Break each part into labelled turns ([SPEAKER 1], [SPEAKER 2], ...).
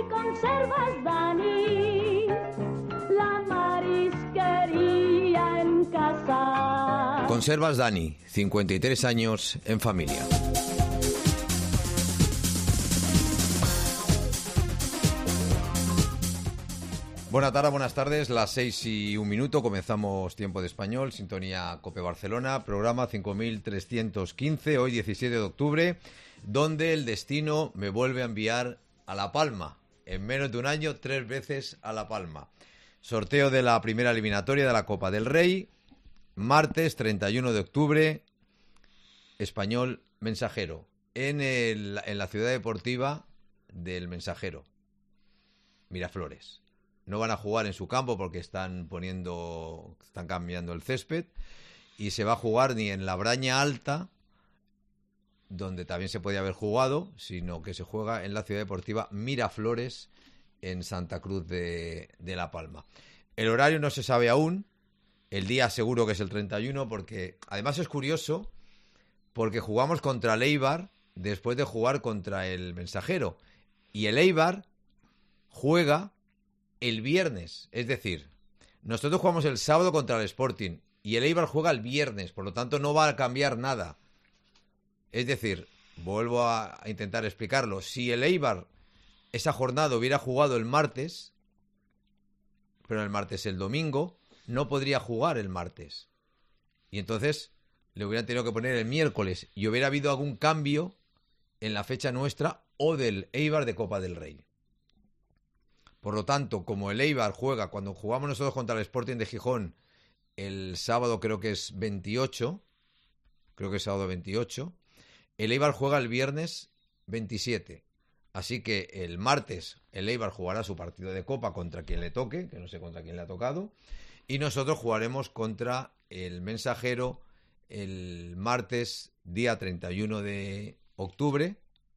[SPEAKER 1] conservas, Dani, la marisquería en casa.
[SPEAKER 2] Conservas Dani, 53 años en familia. Buenas tardes, las 6:01, comenzamos Tiempo de Español, sintonía COPE Barcelona, programa 5315, hoy 17 de octubre, donde el destino me vuelve a enviar a La Palma, en menos de un año, 3 veces a La Palma. Sorteo de la primera eliminatoria de la Copa del Rey, martes 31 de octubre, Español Mensajero, en la ciudad deportiva del Mensajero, Miraflores. No van a jugar en su campo porque están cambiando el césped, y se va a jugar ni en la Braña Alta, donde también se podía haber jugado, sino que se juega en la ciudad deportiva Miraflores, en Santa Cruz de La Palma. El horario no se sabe aún, el día seguro que es el 31, porque además es curioso, porque jugamos contra el Eibar después de jugar contra el Mensajero, y el Eibar juega el viernes, es decir, nosotros jugamos el sábado contra el Sporting y el Eibar juega el viernes, por lo tanto no va a cambiar nada. Es decir, vuelvo a intentar explicarlo, si el Eibar esa jornada hubiera jugado el martes, pero el martes el domingo, no podría jugar el martes. Y entonces le hubieran tenido que poner el miércoles y hubiera habido algún cambio en la fecha nuestra o del Eibar de Copa del Rey. Por lo tanto, como el Eibar juega, cuando jugamos nosotros contra el Sporting de Gijón, el sábado creo que es 28, sábado 28, el Eibar juega el viernes 27. Así que el martes el Eibar jugará su partido de Copa contra quien le toque, que no sé contra quién le ha tocado, y nosotros jugaremos contra el Mensajero el martes, día 31 de octubre,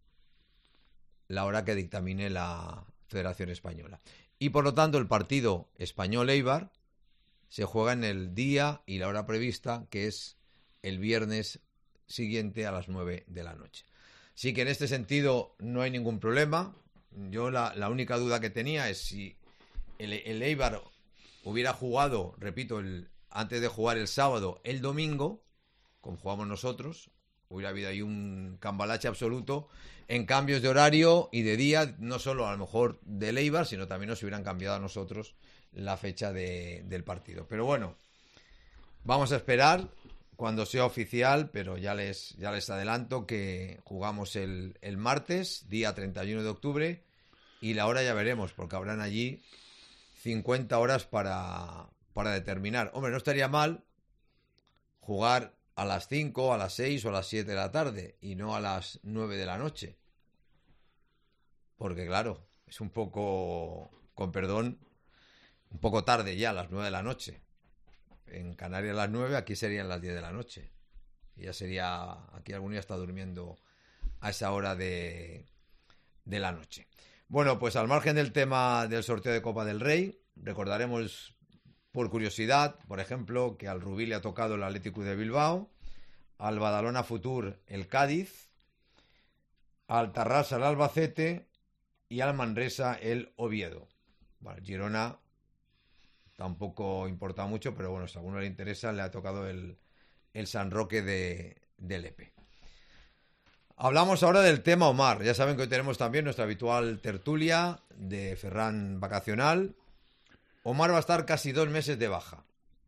[SPEAKER 2] la hora que dictamine la Federación Española. Y por lo tanto el partido Español-Eibar se juega en el día y la hora prevista, que es el viernes siguiente a las 9 de la noche. Así que en este sentido no hay ningún problema. Yo la única duda que tenía es si el Eibar hubiera jugado, repito, antes de jugar el sábado, el domingo, como jugamos nosotros, hubiera habido ahí un cambalache absoluto en cambios de horario y de día, no solo a lo mejor del Eibar, sino también nos hubieran cambiado a nosotros la fecha del partido. Pero bueno, vamos a esperar cuando sea oficial, pero ya les adelanto que jugamos el martes, día 31 de octubre, y la hora ya veremos, porque habrán allí 50 horas para determinar. Hombre, no estaría mal jugar a las 5, a las 6 o a las 7 de la tarde y no a las 9 de la noche. Porque claro, es un poco, con perdón, un poco tarde ya, a las 9 de la noche. En Canarias a las 9, aquí serían las 10 de la noche. Y ya sería, aquí alguno ya está durmiendo a esa hora de la noche. Bueno, pues al margen del tema del sorteo de Copa del Rey, recordaremos por curiosidad, por ejemplo, que al Rubí le ha tocado el Atlético de Bilbao, al Badalona Futur el Cádiz, al Tarrasa el Albacete y al Manresa el Oviedo. Bueno, Girona tampoco importa mucho, pero bueno, si a alguno le interesa, le ha tocado el San Roque de Lepe. Hablamos ahora del tema Omar. Ya saben que hoy tenemos también nuestra habitual tertulia de Ferran Vacacional. Omar va a estar casi 2 meses de baja.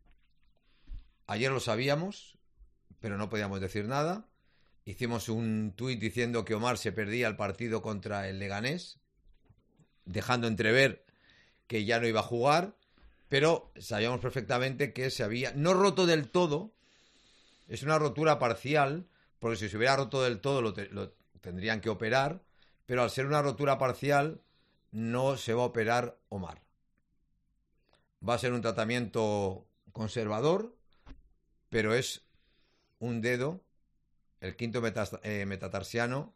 [SPEAKER 2] Ayer lo sabíamos, pero no podíamos decir nada. Hicimos un tuit diciendo que Omar se perdía el partido contra el Leganés, dejando entrever que ya no iba a jugar, pero sabíamos perfectamente que se había no roto del todo, es una rotura parcial, porque si se hubiera roto del todo lo tendrían que operar, pero al ser una rotura parcial no se va a operar Omar. Va a ser un tratamiento conservador, pero es un dedo, el quinto metatarsiano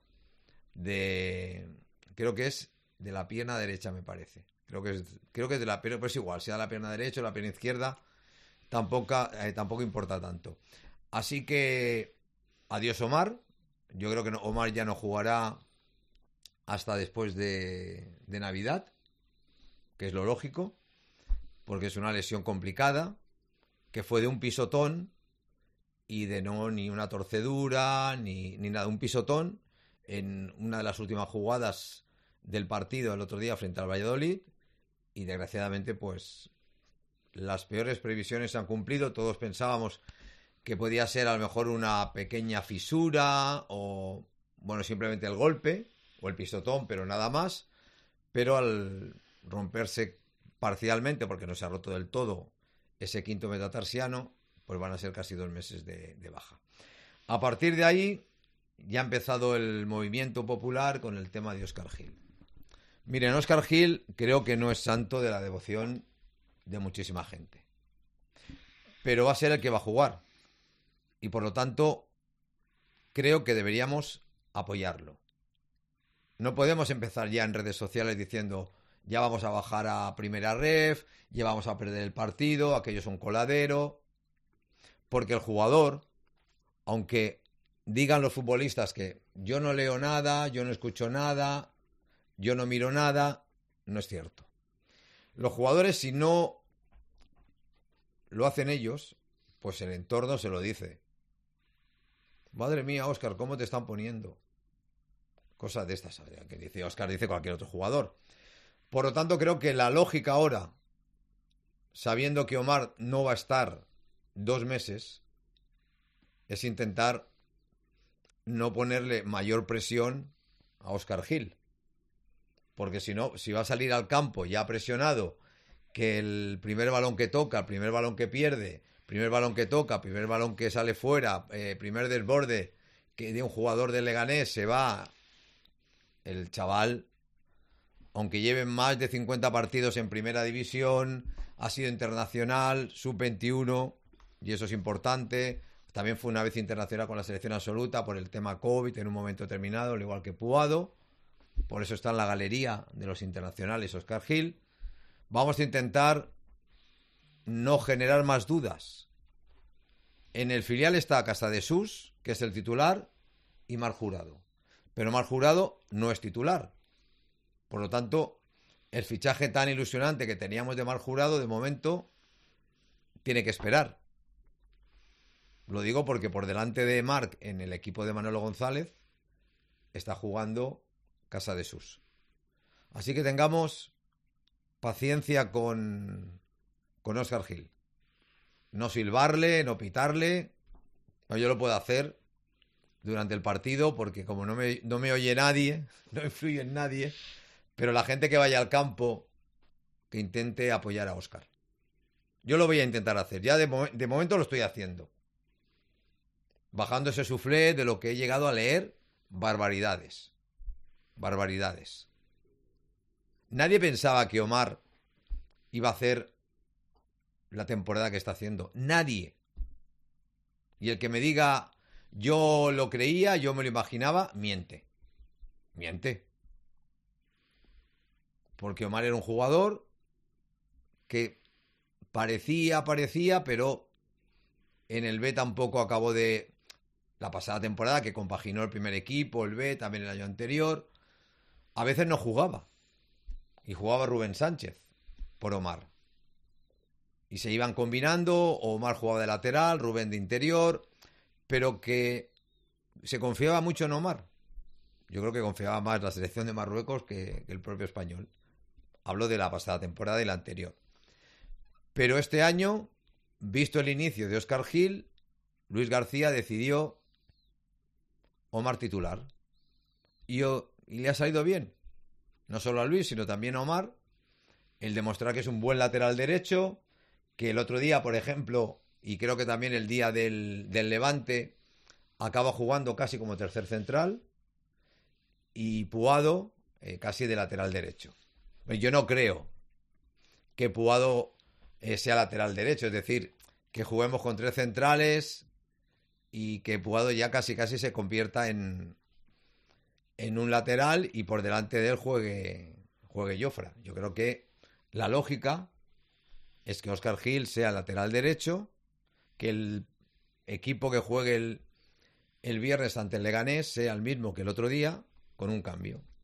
[SPEAKER 2] creo que es de la pierna derecha, me parece. Creo que es de la pierna, pero es igual, sea la pierna derecha o la pierna izquierda, tampoco importa tanto. Así que adiós Omar. Yo creo que Omar ya no jugará hasta después de Navidad, que es lo lógico, porque es una lesión complicada, que fue de un pisotón y de no ni una torcedura ni nada, un pisotón en una de las últimas jugadas del partido el otro día frente al Valladolid, y desgraciadamente pues las peores previsiones se han cumplido. Todos pensábamos que podía ser a lo mejor una pequeña fisura o, bueno, simplemente el golpe o el pisotón, pero nada más. Pero al romperse parcialmente, porque no se ha roto del todo, ese quinto metatarsiano, pues van a ser casi 2 meses de baja. A partir de ahí ya ha empezado el movimiento popular con el tema de Óscar Gil. Miren, Óscar Gil creo que no es santo de la devoción de muchísima gente, pero va a ser el que va a jugar y por lo tanto creo que deberíamos apoyarlo. No podemos empezar ya en redes sociales diciendo ya vamos a bajar a primera ref, ya vamos a perder el partido, aquello es un coladero, porque el jugador, aunque digan los futbolistas que yo no leo nada, yo no escucho nada, yo no miro nada, no es cierto. Los jugadores, si no lo hacen ellos, pues el entorno se lo dice. Madre mía, Óscar, ¿cómo te están poniendo? Cosas de estas, que dice Óscar, dice cualquier otro jugador. Por lo tanto, creo que la lógica ahora, sabiendo que Omar no va a estar 2 meses, es intentar no ponerle mayor presión a Óscar Gil. Porque si no, si va a salir al campo ya presionado, que el primer balón que toca, el primer balón que pierde, primer balón que toca, primer balón que sale fuera, primer desborde que de un jugador del Leganés se va, el chaval, aunque lleven más de 50 partidos en primera división, ha sido internacional, sub-21, y eso es importante. También fue una vez internacional con la selección absoluta por el tema COVID en un momento determinado, al igual que Puado. Por eso está en la galería de los internacionales Óscar Gil. Vamos a intentar no generar más dudas. En el filial está Casadesús, que es el titular, y Marc Jurado. Pero Marc Jurado no es titular. Por lo tanto, el fichaje tan ilusionante que teníamos de Marc Jurado, de momento, tiene que esperar. Lo digo porque por delante de Marc, en el equipo de Manolo González, está jugando Casadesús. Así que tengamos paciencia con Óscar Gil. No silbarle, no pitarle. No, yo lo puedo hacer durante el partido porque como no me oye nadie, no influye en nadie, pero la gente que vaya al campo que intente apoyar a Óscar. Yo lo voy a intentar hacer. Ya de momento lo estoy haciendo. Bajando ese suflé de lo que he llegado a leer, barbaridades. Barbaridades. Nadie pensaba que Omar iba a hacer la temporada que está haciendo. Nadie. Y el que me diga yo lo creía, yo me lo imaginaba, miente. Miente. Porque Omar era un jugador que parecía, pero en el B tampoco acabó de... La pasada temporada que compaginó el primer equipo, el B, también el año anterior. A veces no jugaba. Y jugaba Rubén Sánchez por Omar. Y se iban combinando, Omar jugaba de lateral, Rubén de interior, pero que se confiaba mucho en Omar. Yo creo que confiaba más la selección de Marruecos que el propio español. Hablo de la pasada temporada y la anterior. Pero este año, visto el inicio de Óscar Gil, Luis García decidió Omar titular. Y le ha salido bien. No solo a Luis, sino también a Omar. El demostrar que es un buen lateral derecho. Que el otro día, por ejemplo, y creo que también el día del Levante, acaba jugando casi como tercer central. Y Puado casi de lateral derecho. Yo no creo que Puado sea lateral derecho. Es decir, que juguemos con 3 centrales y que Puado ya casi se convierta en un lateral y por delante de él juegue Jofra. Yo creo que la lógica es que Óscar Gil sea lateral derecho, que el equipo que juegue el viernes ante el Leganés sea el mismo que el otro día, con un cambio.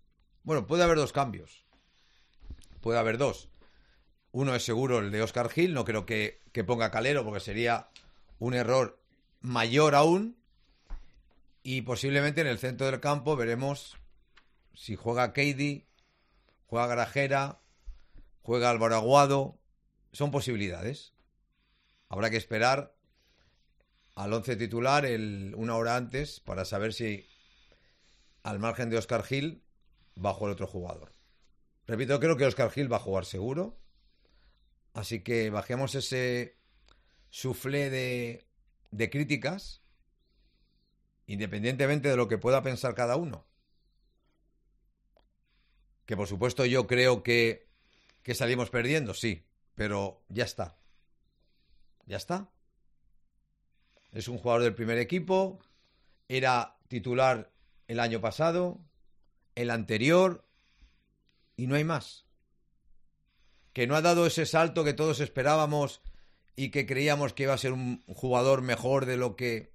[SPEAKER 2] Bueno, puede haber dos cambios. Puede haber dos. Uno es seguro el de Óscar Gil. No creo que ponga Calero porque sería un error mayor aún. Y posiblemente en el centro del campo veremos si juega Keidi, juega Grajera, juega Álvaro Aguado. Son posibilidades. Habrá que esperar al 11 titular una hora antes para saber si, al margen de Óscar Gil, va a jugar otro jugador. Repito, creo que Óscar Gil va a jugar seguro. Así que bajemos ese suflé de críticas, independientemente de lo que pueda pensar cada uno. Que por supuesto yo creo que salimos perdiendo, sí, pero ya está. Ya está. Es un jugador del primer equipo, era titular el año pasado, el anterior, y no hay más. Que no ha dado ese salto que todos esperábamos y que creíamos que iba a ser un jugador mejor de lo que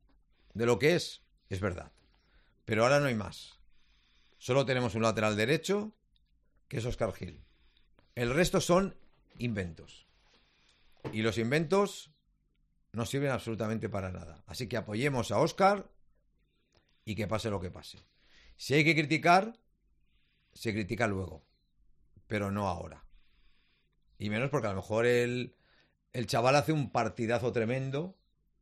[SPEAKER 2] es verdad. Pero ahora no hay más. Solo tenemos un lateral derecho, que es Óscar Gil. El resto son inventos. Y los inventos no sirven absolutamente para nada. Así que apoyemos a Óscar y que pase lo que pase. Si hay que criticar, se critica luego, pero no ahora. Y menos porque a lo mejor el chaval hace un partidazo tremendo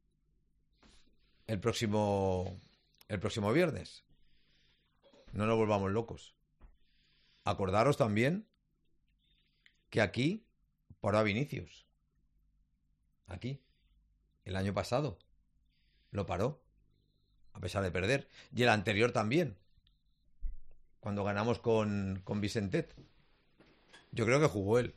[SPEAKER 2] el próximo viernes. No nos volvamos locos. Acordaros también que aquí paró a Vinicius. Aquí. El año pasado. Lo paró. A pesar de perder. Y el anterior también. Cuando ganamos con Vicentet. Yo creo que jugó él.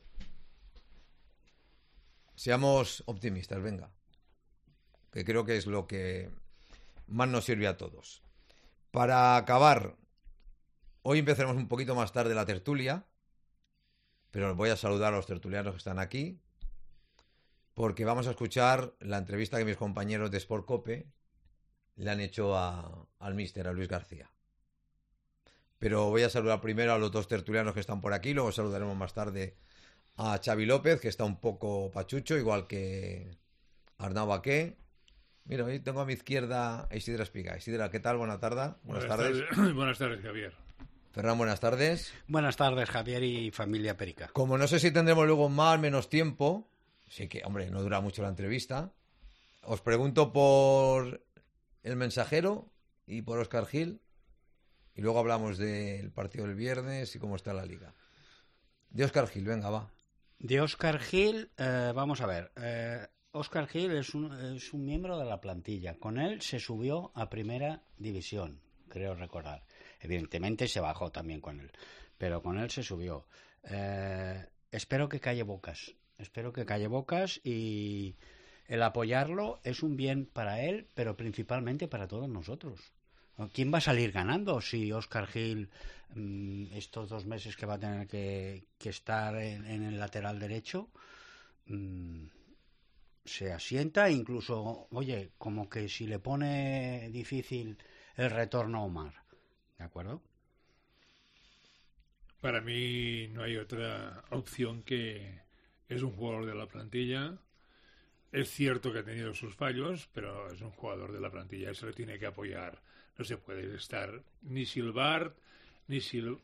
[SPEAKER 2] Seamos optimistas, venga. Que creo que es lo que más nos sirve a todos. Para acabar, hoy empezaremos un poquito más tarde la tertulia, pero voy a saludar a los tertulianos que están aquí, porque vamos a escuchar la entrevista que mis compañeros de Sport Cope le han hecho al míster, a Luis García. Pero voy a saludar primero a los dos tertulianos que están por aquí, luego saludaremos más tarde a Xavi López, que está un poco pachucho, igual que Arnau Baqué. Mira, hoy tengo a mi izquierda a Isidra Espiga. Isidra, ¿qué tal? Buenas tardes.
[SPEAKER 3] Buenas tardes. Buenas tardes, Javier.
[SPEAKER 2] Ferran, buenas tardes.
[SPEAKER 4] Buenas tardes, Javier y familia Perica.
[SPEAKER 2] Como no sé si tendremos luego más o menos tiempo, sí que, hombre, no dura mucho la entrevista, os pregunto por El Mensajero y por Óscar Gil, y luego hablamos del partido del viernes y cómo está la liga. De Óscar Gil, venga, va.
[SPEAKER 4] De Óscar Gil, vamos a ver. Óscar Gil es un miembro de la plantilla. Con él se subió a primera división, creo recordar. Evidentemente se bajó también con él, pero con él se subió. Espero que calle bocas. Espero que calle bocas y el apoyarlo es un bien para él, pero principalmente para todos nosotros. ¿Quién va a salir ganando si Óscar Gil, estos 2 meses que va a tener que estar en el lateral derecho, se asienta? Incluso, oye, como que si le pone difícil el retorno a Omar, ¿de acuerdo?
[SPEAKER 3] Para mí no hay otra opción que es un jugador de la plantilla. Es cierto que ha tenido sus fallos, pero es un jugador de la plantilla y se le tiene que apoyar. No se puede estar ni silbar, ni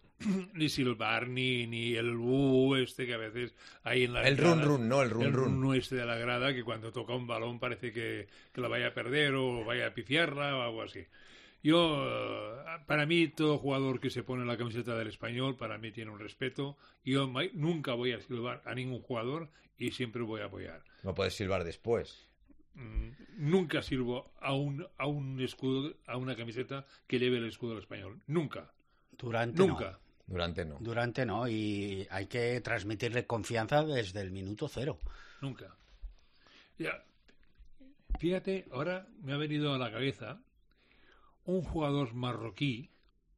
[SPEAKER 3] el este que a veces hay en la
[SPEAKER 2] el
[SPEAKER 3] grada,
[SPEAKER 2] run, ¿no? El run
[SPEAKER 3] este de la grada, que cuando toca un balón parece que la vaya a perder o vaya a pifiarla o algo así. Para mí, todo jugador que se pone la camiseta del Español, para mí tiene un respeto. Yo nunca voy a silbar a ningún jugador y siempre voy a apoyar.
[SPEAKER 2] No puedes silbar después.
[SPEAKER 3] Nunca sirvo a un escudo, a una camiseta que lleve el escudo del Español. Nunca.
[SPEAKER 4] Nunca.
[SPEAKER 2] Durante no,
[SPEAKER 4] y hay que transmitirle confianza desde el minuto 0.
[SPEAKER 3] Nunca. Ya, fíjate, ahora me ha venido a la cabeza un jugador marroquí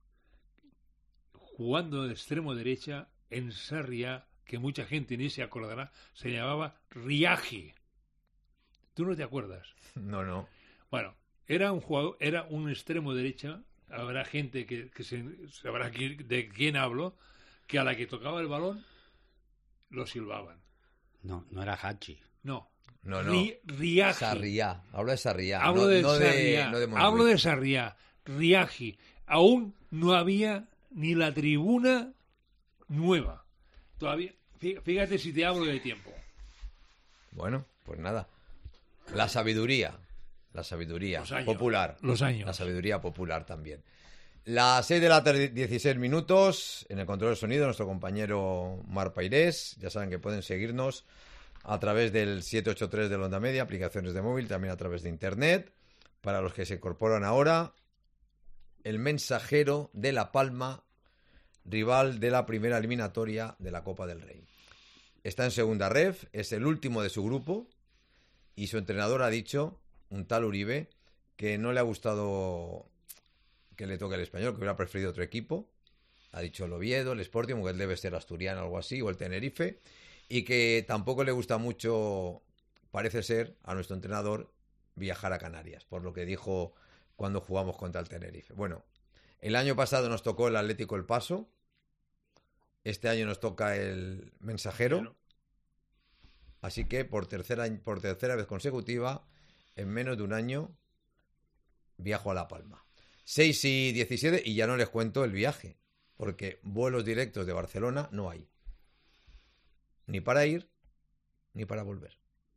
[SPEAKER 3] jugando de extremo derecha en Sarriá, que mucha gente ni se acordará, se llamaba Riaji. ¿Tú no te acuerdas?
[SPEAKER 2] No.
[SPEAKER 3] Bueno, era un extremo derecha habrá gente que sabrá de quién hablo, que a la que tocaba el balón lo silbaban.
[SPEAKER 4] No era Hachi.
[SPEAKER 3] No.
[SPEAKER 2] No.
[SPEAKER 3] Riaji.
[SPEAKER 2] Sarriá. Hablo de Sarriá.
[SPEAKER 3] Hablo de Sarriá. Hablo de Sarriá. Riaji. Aún no había ni la tribuna nueva. Todavía. Fíjate si te hablo de tiempo.
[SPEAKER 2] Bueno, pues nada. La sabiduría popular.
[SPEAKER 3] Los años.
[SPEAKER 2] La sabiduría popular también. Las 6 de la tarde, 16 minutos. En el control de sonido, nuestro compañero Mar Pairés. Ya saben que pueden seguirnos a través del 783 de la Onda Media, aplicaciones de móvil, también a través de internet. Para los que se incorporan ahora, el Mensajero de La Palma, rival de la primera eliminatoria de la Copa del Rey. Está en segunda ref, es el último de su grupo y su entrenador ha dicho, un tal Uribe, que no le ha gustado que le toque el Español, que hubiera preferido otro equipo. Ha dicho el Oviedo, el Sporting, porque él debe ser asturiano o algo así, o el Tenerife, y que tampoco le gusta mucho, parece ser, a nuestro entrenador viajar a Canarias, por lo que dijo cuando jugamos contra el Tenerife. Bueno, el año pasado nos tocó el Atlético El Paso, este año nos toca el Mensajero, así que por tercera vez consecutiva, en menos de un año, viajo a La Palma. 6 y 17 y ya no les cuento el viaje, porque vuelos directos de Barcelona no hay. Ni para ir, ni para volver.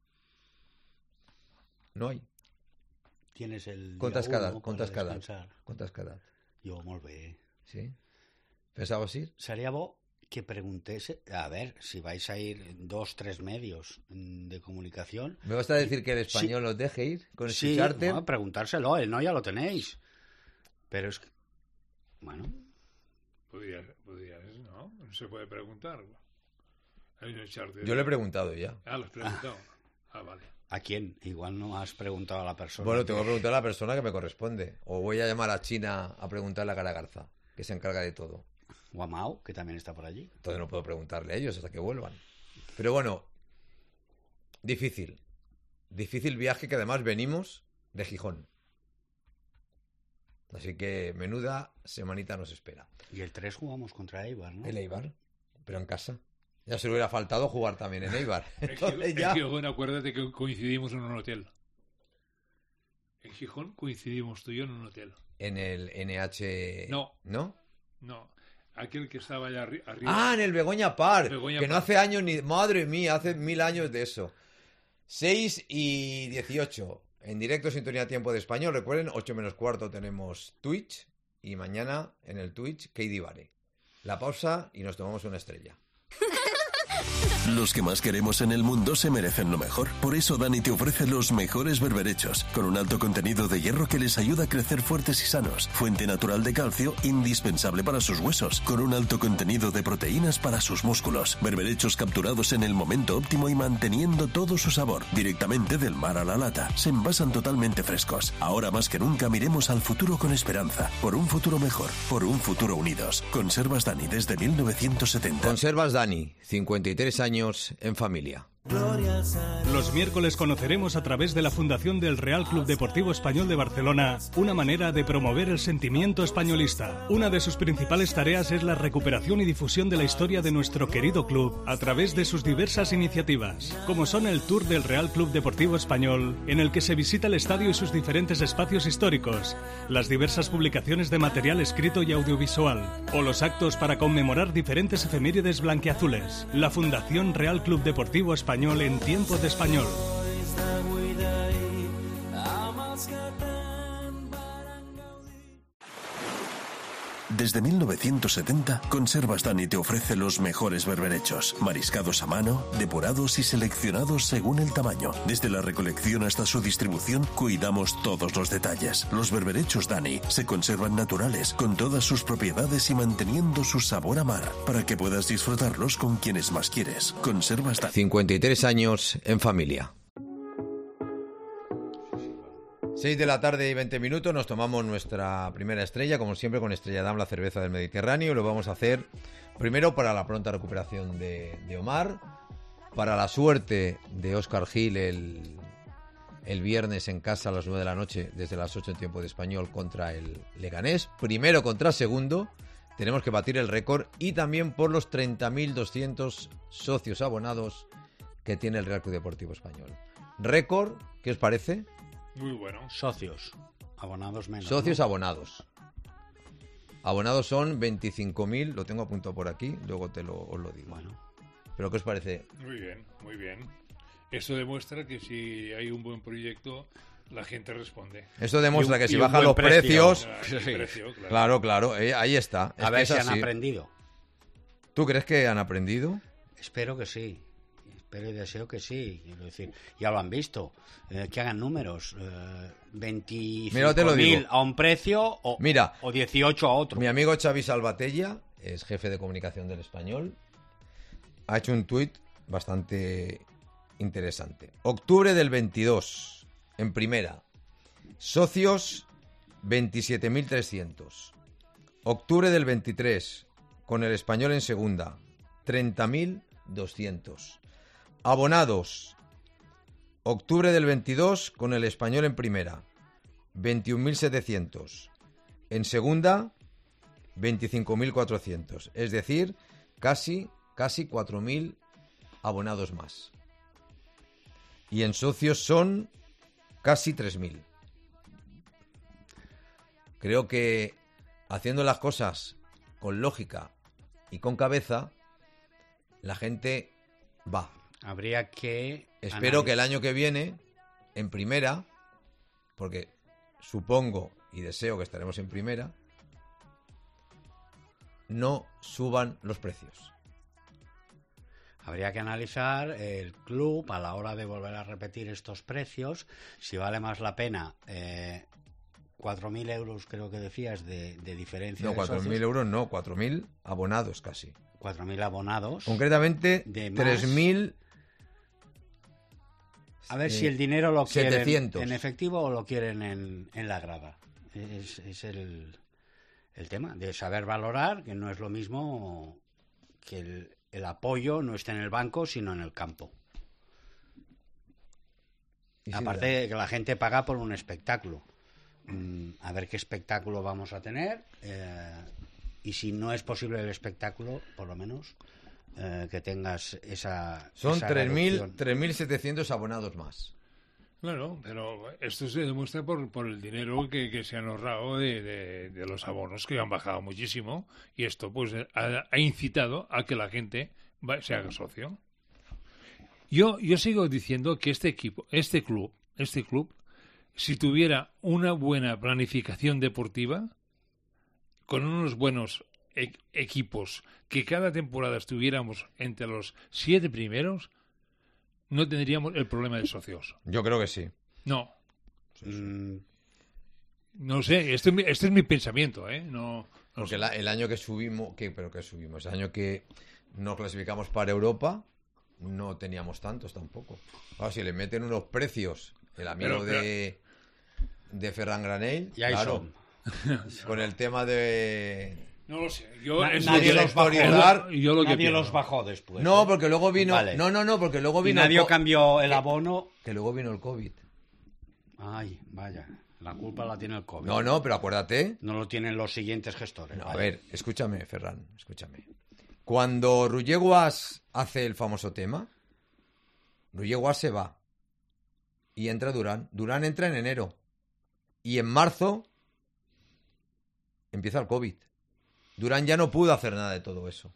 [SPEAKER 2] No hay.
[SPEAKER 4] Tienes el
[SPEAKER 2] Quantes
[SPEAKER 4] dia 1
[SPEAKER 2] quedat?
[SPEAKER 4] per
[SPEAKER 2] Quantes quedat?
[SPEAKER 4] descansar.
[SPEAKER 2] Quantes quedat?
[SPEAKER 4] Jo, molt bé.
[SPEAKER 2] Sí? ¿Pensaves ir?
[SPEAKER 4] Sería bo que preguntese, a ver, si vais a ir 2, 3 medios de comunicación.
[SPEAKER 2] ¿Me vas a decir que el español os deje ir con
[SPEAKER 4] Sí,
[SPEAKER 2] escucharte?
[SPEAKER 4] no, preguntárselo, no, ya lo tenéis. Pero es que, bueno,
[SPEAKER 3] Podría, ¿no? No se puede preguntar. Hay un charter.
[SPEAKER 2] Yo le he preguntado ya.
[SPEAKER 3] Ah, lo has preguntado. Vale.
[SPEAKER 4] ¿a quién? Igual no has preguntado a la persona.
[SPEAKER 2] Bueno, tengo que preguntar a la persona que me corresponde. O voy a llamar a China a preguntarle a Cara Garza, que se encarga de todo.
[SPEAKER 4] O a Mao, que también está por allí.
[SPEAKER 2] Entonces no puedo preguntarle a ellos hasta que vuelvan. Pero bueno, difícil. Difícil viaje que además venimos de Gijón. Así que menuda semanita nos espera.
[SPEAKER 4] Y el 3 jugamos contra Eibar, ¿no?
[SPEAKER 2] El Eibar, pero en casa. Ya se le hubiera faltado jugar también en Eibar.
[SPEAKER 3] En Gijón, acuérdate que coincidimos en un hotel. En Gijón coincidimos tú y yo en un hotel.
[SPEAKER 2] En el NH...
[SPEAKER 3] No.
[SPEAKER 2] ¿No?
[SPEAKER 3] No, aquel que estaba allá arriba.
[SPEAKER 2] Ah, en el Begoña Park.
[SPEAKER 3] Begoña
[SPEAKER 2] que no
[SPEAKER 3] Park.
[SPEAKER 2] hace años ni... Madre mía, hace 1000 años de eso. 6 y 18. En directo, sintonía tiempo de español. Recuerden, 8 menos cuarto tenemos Twitch. Y mañana en el Twitch, Keidi Vare. La pausa y nos tomamos una estrella.
[SPEAKER 5] Los que más queremos en el mundo se merecen lo mejor. Por eso Dani te ofrece los mejores berberechos, con un alto contenido de hierro que les ayuda a crecer fuertes y sanos. Fuente natural de calcio, indispensable para sus huesos, con un alto contenido de proteínas para sus músculos. Berberechos capturados en el momento óptimo y manteniendo todo su sabor, directamente del mar a la lata. Se envasan totalmente frescos. Ahora más que nunca miremos al futuro con esperanza. Por un futuro mejor, por un futuro unidos. Conservas Dani desde 1970.
[SPEAKER 2] Conservas Dani, 53 años en familia.
[SPEAKER 6] Los miércoles conoceremos a través de la Fundación del Real Club Deportivo Español de Barcelona una manera de promover el sentimiento españolista. Una de sus principales tareas es la recuperación y difusión de la historia de nuestro querido club a través de sus diversas iniciativas, como son el Tour del Real Club Deportivo Español, en el que se visita el estadio y sus diferentes espacios históricos, las diversas publicaciones de material escrito y audiovisual, o los actos para conmemorar diferentes efemérides blanquiazules. La Fundación Real Club Deportivo Español en tiempo de español.
[SPEAKER 5] Desde 1970, Conservas Dani te ofrece los mejores berberechos, mariscados a mano, depurados y seleccionados según el tamaño. Desde la recolección hasta su distribución, cuidamos todos los detalles. Los berberechos Dani se conservan naturales, con todas sus propiedades y manteniendo su sabor a mar, para que puedas disfrutarlos con quienes más quieres. Conservas Dani.
[SPEAKER 2] 53 años en familia. 6 de la tarde y 20 minutos, nos tomamos nuestra primera estrella, como siempre con Estrella Damm, la cerveza del Mediterráneo, y lo vamos a hacer primero para la pronta recuperación de Omar, para la suerte de Óscar Gil, el el viernes en casa a las 9 de la noche, desde las 8 en tiempo de español, contra el Leganés. Primero contra segundo. Tenemos que batir el récord y también por los 30.200 socios abonados que tiene el Real Club Deportivo Español. Récord, ¿qué os parece?
[SPEAKER 3] Muy bueno.
[SPEAKER 4] Socios. Abonados menos.
[SPEAKER 2] Socios
[SPEAKER 4] ¿no?
[SPEAKER 2] abonados. Abonados son 25.000, lo tengo apuntado por aquí, luego os lo digo.
[SPEAKER 4] Bueno.
[SPEAKER 2] ¿Pero qué os parece?
[SPEAKER 3] Muy bien, muy bien. Esto demuestra que si hay un buen proyecto, la gente responde.
[SPEAKER 2] Esto demuestra que si
[SPEAKER 4] y un
[SPEAKER 2] bajan
[SPEAKER 4] buen
[SPEAKER 2] los
[SPEAKER 4] precio.
[SPEAKER 2] precios...
[SPEAKER 3] El
[SPEAKER 4] Sí.
[SPEAKER 3] precio, claro.
[SPEAKER 2] Claro, ahí está. Es
[SPEAKER 4] A
[SPEAKER 2] que
[SPEAKER 4] ver
[SPEAKER 2] es
[SPEAKER 4] si han
[SPEAKER 2] así.
[SPEAKER 4] aprendido.
[SPEAKER 2] ¿Tú crees que han aprendido?
[SPEAKER 4] Espero que sí. Espero y deseo que sí. Quiero decir, ya lo han visto. Que hagan números. 25.000 a un precio o,
[SPEAKER 2] Mira,
[SPEAKER 4] o 18 a otro.
[SPEAKER 2] Mi amigo Xavi Salvatella, es jefe de comunicación del Español, ha hecho un tuit bastante interesante. Octubre del 22, en primera. Socios, 27.300. Octubre del 23, con el Español en segunda, 30.200. Abonados, octubre del 22, con el Español en primera, 21.700. En segunda, 25.400. Es decir, casi 4.000 abonados más. Y en socios son casi 3.000. Creo que haciendo las cosas con lógica y con cabeza, la gente va.
[SPEAKER 4] Habría que...
[SPEAKER 2] Espero que el año que viene, en primera, porque supongo y deseo que estaremos en primera, no suban los precios.
[SPEAKER 4] Habría que analizar el club a la hora de volver a repetir estos precios, si vale más la pena 4.000 euros, creo que decías, de diferencia.
[SPEAKER 2] No,
[SPEAKER 4] de
[SPEAKER 2] 4.000
[SPEAKER 4] socios.
[SPEAKER 2] euros no, 4.000 abonados casi.
[SPEAKER 4] 4.000 abonados.
[SPEAKER 2] Concretamente,
[SPEAKER 4] De más.
[SPEAKER 2] 3.000.
[SPEAKER 4] A ver si el dinero lo quieren
[SPEAKER 2] 700.
[SPEAKER 4] en efectivo o lo quieren en la grada. Es el tema de saber valorar, que no es lo mismo que el apoyo no esté en el banco, sino en el campo.
[SPEAKER 2] Y sí,
[SPEAKER 4] Aparte de que la gente paga por un espectáculo. A ver qué espectáculo vamos a tener. Y si no es posible el espectáculo, por lo menos que tengas esa...
[SPEAKER 2] son
[SPEAKER 4] esa reducción.
[SPEAKER 2] 3.700 abonados más.
[SPEAKER 3] Claro, pero esto se demuestra por el dinero que se han ahorrado de los abonos, que han bajado muchísimo, y esto pues ha incitado a que la gente se haga socio. Yo sigo diciendo que este club, si tuviera una buena planificación deportiva, con unos buenos equipos, que cada temporada estuviéramos entre los 7 primeros, no tendríamos el problema de socios.
[SPEAKER 2] Yo creo que sí.
[SPEAKER 3] No.
[SPEAKER 4] Mm,
[SPEAKER 3] No sé, este es mi pensamiento, ¿eh? No
[SPEAKER 2] Porque
[SPEAKER 3] sé.
[SPEAKER 2] el año que subimos, el año que nos clasificamos para Europa, no teníamos tantos tampoco. Claro, si le meten unos precios, el amigo
[SPEAKER 3] Pero-
[SPEAKER 2] de Ferran Granell,
[SPEAKER 4] y ahí
[SPEAKER 2] claro,
[SPEAKER 4] son.
[SPEAKER 2] con el tema de...
[SPEAKER 3] No lo sé. Yo,
[SPEAKER 4] Na-
[SPEAKER 3] es
[SPEAKER 4] nadie
[SPEAKER 3] lo que-
[SPEAKER 4] los bajó.
[SPEAKER 3] yo lo que
[SPEAKER 4] Nadie
[SPEAKER 3] pienso.
[SPEAKER 4] los bajó después.
[SPEAKER 2] No, porque luego vino...
[SPEAKER 4] Vale.
[SPEAKER 2] No, porque luego
[SPEAKER 4] Y
[SPEAKER 2] vino...
[SPEAKER 4] nadie
[SPEAKER 2] el
[SPEAKER 4] cambió el abono.
[SPEAKER 2] Que luego vino el COVID.
[SPEAKER 4] Ay, vaya. La culpa la tiene el COVID.
[SPEAKER 2] No, pero acuérdate...
[SPEAKER 4] No lo tienen los siguientes gestores.
[SPEAKER 2] No, a
[SPEAKER 4] vale.
[SPEAKER 2] ver, escúchame, Ferran, escúchame. Cuando Rulleguas hace el famoso tema, Rulleguas se va y entra Durán. Durán entra en enero y en marzo empieza el COVID. Durán ya no pudo hacer nada de todo eso.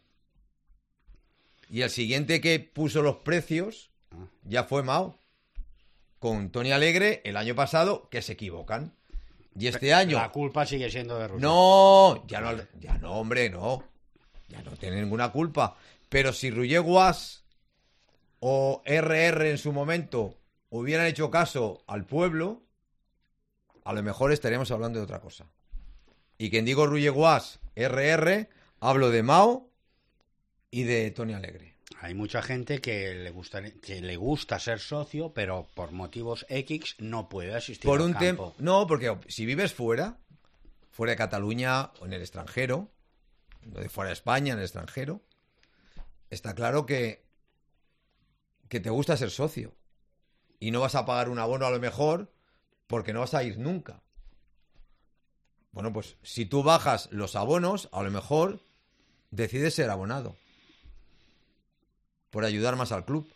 [SPEAKER 2] Y el siguiente que puso los precios ya fue Mao. Con Tony Alegre el año pasado, que se equivocan. Y este año...
[SPEAKER 4] La culpa sigue siendo de Rusia.
[SPEAKER 2] No, ya no, hombre, no. Ya no tiene ninguna culpa. Pero si Rulleguas o RR en su momento hubieran hecho caso al pueblo, a lo mejor estaríamos hablando de otra cosa. Y quien digo Rulleguas, RR, hablo de Mao y de Tony Alegre.
[SPEAKER 4] Hay mucha gente que le gusta ser socio, pero por motivos X no puede asistir
[SPEAKER 2] Por
[SPEAKER 4] al
[SPEAKER 2] un
[SPEAKER 4] campo.
[SPEAKER 2] No, porque si vives fuera de Cataluña o en el extranjero, fuera de España, en el extranjero, está claro que te gusta ser socio. y no vas a pagar un abono a lo mejor porque no vas a ir nunca. Bueno, pues si tú bajas los abonos, a lo mejor decides ser abonado por ayudar más al club.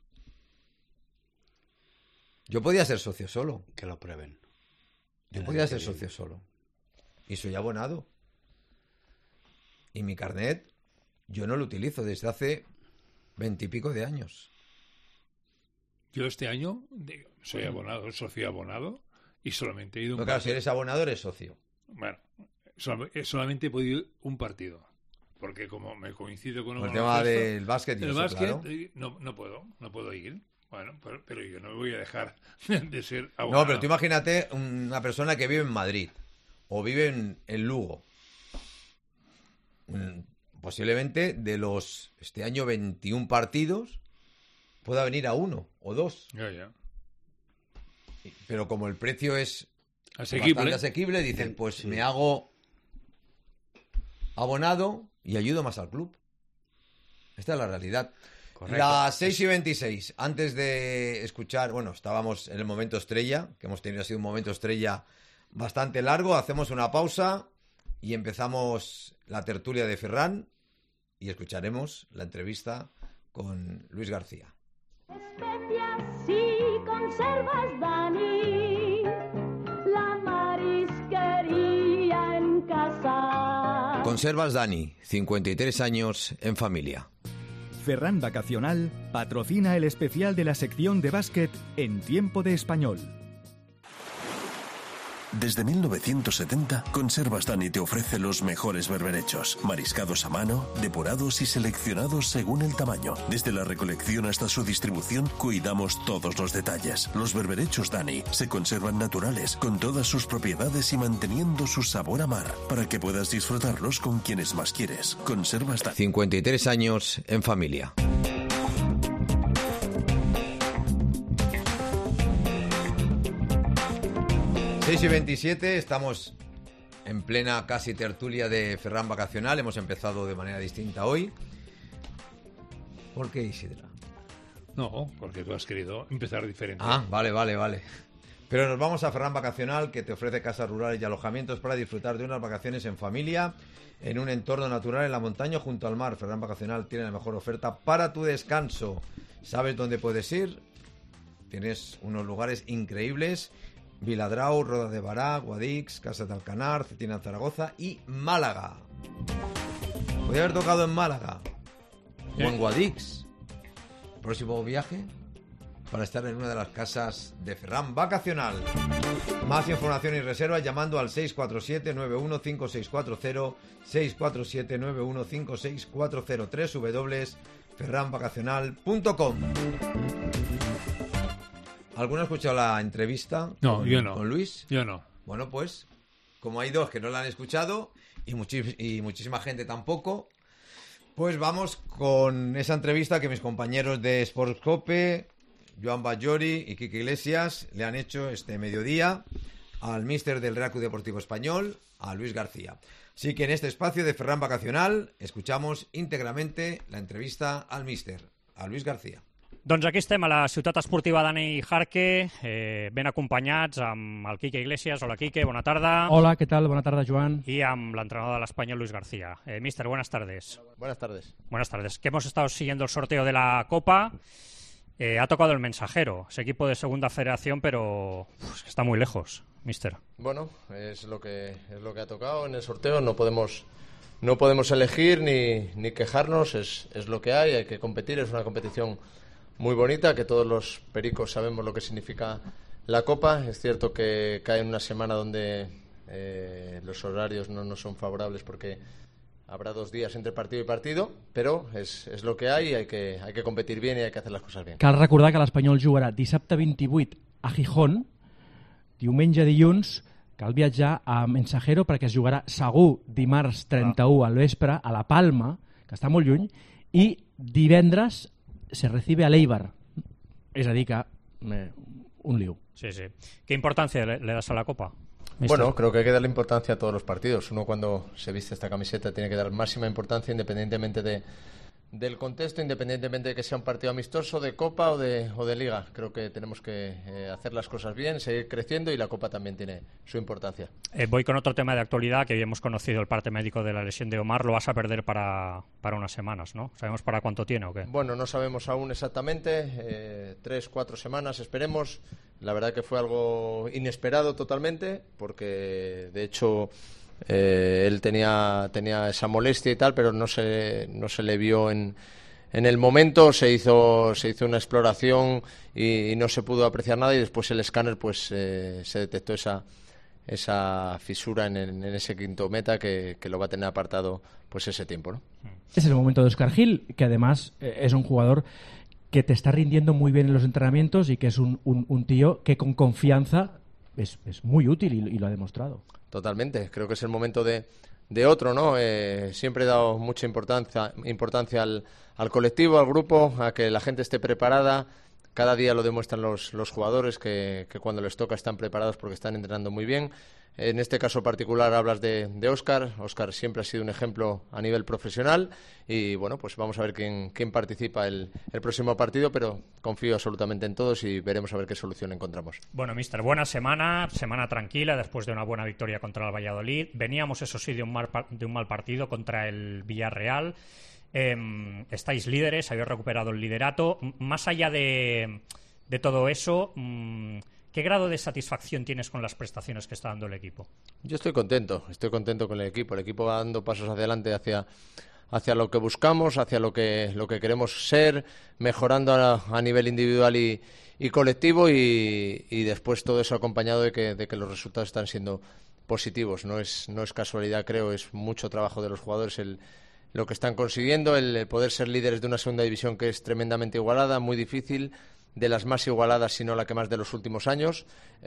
[SPEAKER 2] Yo podía ser socio solo.
[SPEAKER 4] Que lo prueben.
[SPEAKER 2] Yo podía ser socio solo. Y soy abonado. Y mi carnet yo no lo utilizo desde hace 20 y pico de años.
[SPEAKER 3] Yo este año soy abonado, socio abonado, y solamente he ido
[SPEAKER 2] No, claro, si eres abonado eres socio.
[SPEAKER 3] Bueno, solamente he podido ir un partido. Porque como me coincido con
[SPEAKER 2] el tema del básquet y
[SPEAKER 3] el
[SPEAKER 2] eso,
[SPEAKER 3] básquet,
[SPEAKER 2] claro.
[SPEAKER 3] no puedo ir. Bueno, pero yo no me voy a dejar de ser abonado.
[SPEAKER 2] No, pero tú imagínate una persona que vive en Madrid o vive en Lugo. Posiblemente de los, este año, 21 partidos, pueda venir a 1 o 2.
[SPEAKER 3] Ya.
[SPEAKER 2] Pero como el precio es
[SPEAKER 3] Asequible.
[SPEAKER 2] asequible, dicen, pues me hago abonado y ayudo más al club. Esta es la realidad.
[SPEAKER 4] Correcto.
[SPEAKER 2] Las 6:26, antes de escuchar, bueno, estábamos en el momento estrella, que hemos tenido así un momento estrella bastante largo, hacemos una pausa y empezamos la tertulia de Ferran y escucharemos la entrevista con Luis García.
[SPEAKER 1] Especias y conservas, Dani, la marisquería en casa.
[SPEAKER 2] Conservas Dani, 53 años en familia.
[SPEAKER 7] Ferran Vacacional patrocina el especial de la sección de básquet en Tiempo de Español.
[SPEAKER 5] Desde 1970, Conservas Dani te ofrece los mejores berberechos, mariscados a mano, depurados y seleccionados según el tamaño. Desde la recolección hasta su distribución, cuidamos todos los detalles. Los berberechos Dani se conservan naturales, con todas sus propiedades y manteniendo su sabor a mar, para que puedas disfrutarlos con quienes más quieres. Conservas Dani.
[SPEAKER 2] 53 años en familia. Y 27, estamos en plena casi tertulia de Ferran Vacacional. Hemos empezado de manera distinta hoy. ¿Por qué, Isidra?
[SPEAKER 3] No, porque tú has querido empezar diferente.
[SPEAKER 2] Ah, vale. Pero nos vamos a Ferran Vacacional, que te ofrece casas rurales y alojamientos para disfrutar de unas vacaciones en familia, en un entorno natural en la montaña junto al mar. Ferran Vacacional tiene la mejor oferta para tu descanso. ¿Sabes dónde puedes ir? Tienes unos lugares increíbles: Viladrau, Roda de Bará, Guadix, Casa de Alcanar, Cetina en Zaragoza y Málaga. Podría haber tocado en Málaga o en Guadix. Próximo viaje para estar en una de las casas de Ferran Vacacional. Más información y reservas llamando al 647-915640, 647-915640, www.ferranvacacional.com. ¿Alguno ha escuchado la entrevista
[SPEAKER 3] yo no.
[SPEAKER 2] con Luis?
[SPEAKER 3] Yo no.
[SPEAKER 2] Bueno, pues, como hay dos que no la han escuchado y muchísima gente tampoco, pues vamos con esa entrevista que mis compañeros de Sportscope, Joan Batllori y Quique Iglesias, le han hecho este mediodía al míster del Real Club Deportivo Español, a Luis García. Así que en este espacio de Ferran Vacacional escuchamos íntegramente la entrevista al míster, a Luis García.
[SPEAKER 8] Doncs aquí estem a la ciutat esportiva Dani Jarque, ben acompanyats amb el Quique Iglesias. Hola Quique, bona tarda.
[SPEAKER 9] Hola, ¿qué tal? Buena tarde, Joan.
[SPEAKER 8] Y amb l'entrenador de l'Espanyol, Luis García. Mister, buenas tardes.
[SPEAKER 10] Buenas tardes.
[SPEAKER 8] Buenas tardes. Que hemos estado siguiendo el sorteo de la Copa. Ha tocado el Mensajero, ese equipo de segunda federación, pero está muy lejos, mister.
[SPEAKER 10] Bueno, es lo que ha tocado en el sorteo. No podemos elegir ni quejarnos. Es lo que hay que competir. Es una competición muy bonita, que todos los pericos sabemos lo que significa la Copa. Es cierto que cae en una semana donde los horarios no son favorables, porque habrá 2 días entre partido y partido, però és lo que hay que competir bien y hay que hacer las cosas bien.
[SPEAKER 9] Cal recordar que l'Espanyol jugarà dissabte 28 a Gijón, diumenge dilluns cal viatjar a Mensajero perquè es jugarà segur dimarts 31 al vespre a La Palma, que està molt lluny, i divendres se recibe a l'Eibar. És a dir que un lío.
[SPEAKER 8] Sí. ¿Qué importancia le das a la Copa, mister?
[SPEAKER 10] Bueno, creo que hay que darle importancia a todos los partidos. Uno, cuando se viste esta camiseta, tiene que dar máxima importancia, independientemente de del contexto, independientemente de que sea un partido amistoso, de Copa o de Liga. Creo que tenemos que hacer las cosas bien, seguir creciendo, y la Copa también tiene su importancia.
[SPEAKER 8] Voy con otro tema de actualidad, que hoy hemos conocido el parte médico de la lesión de Omar. Lo vas a perder para unas semanas, ¿no? ¿Sabemos para cuánto tiene o qué?
[SPEAKER 10] Bueno, no sabemos aún exactamente, 3-4 semanas esperemos. La verdad que fue algo inesperado totalmente, porque de hecho él tenía esa molestia y tal, pero no se le vio en el momento. Se hizo una exploración y no se pudo apreciar nada, y después el escáner pues se detectó esa fisura en ese quinto meta que lo va a tener apartado pues ese tiempo, ¿no?
[SPEAKER 9] Es el momento de Óscar Gil, que además es un jugador que te está rindiendo muy bien en los entrenamientos y que es un tío que con confianza es muy útil y lo ha demostrado.
[SPEAKER 10] Totalmente, creo que es el momento de otro, ¿no? Siempre he dado mucha importancia al colectivo, al grupo, a que la gente esté preparada. Cada día lo demuestran los jugadores que cuando les toca están preparados porque están entrenando muy bien. En este caso particular hablas de Óscar. Óscar siempre ha sido un ejemplo a nivel profesional y bueno, pues vamos a ver quién participa el próximo partido, pero confío absolutamente en todos y veremos a ver qué solución encontramos.
[SPEAKER 8] Bueno, míster, buena semana tranquila después de una buena victoria contra el Valladolid. Veníamos, eso sí, de un mal partido contra el Villarreal. Estáis líderes, habéis recuperado el liderato. Más allá de todo eso, ¿qué grado de satisfacción tienes con las prestaciones que está dando el equipo?
[SPEAKER 10] Yo estoy contento con el equipo. El equipo va dando pasos adelante hacia lo que buscamos, hacia lo que queremos ser, mejorando a nivel individual y colectivo, y después todo eso acompañado de que los resultados están siendo positivos. No es casualidad, creo, es mucho trabajo de los jugadores lo que están consiguiendo, el poder ser líderes de una segunda división que es tremendamente igualada, muy difícil, de las más igualadas, si no la que más de los últimos años.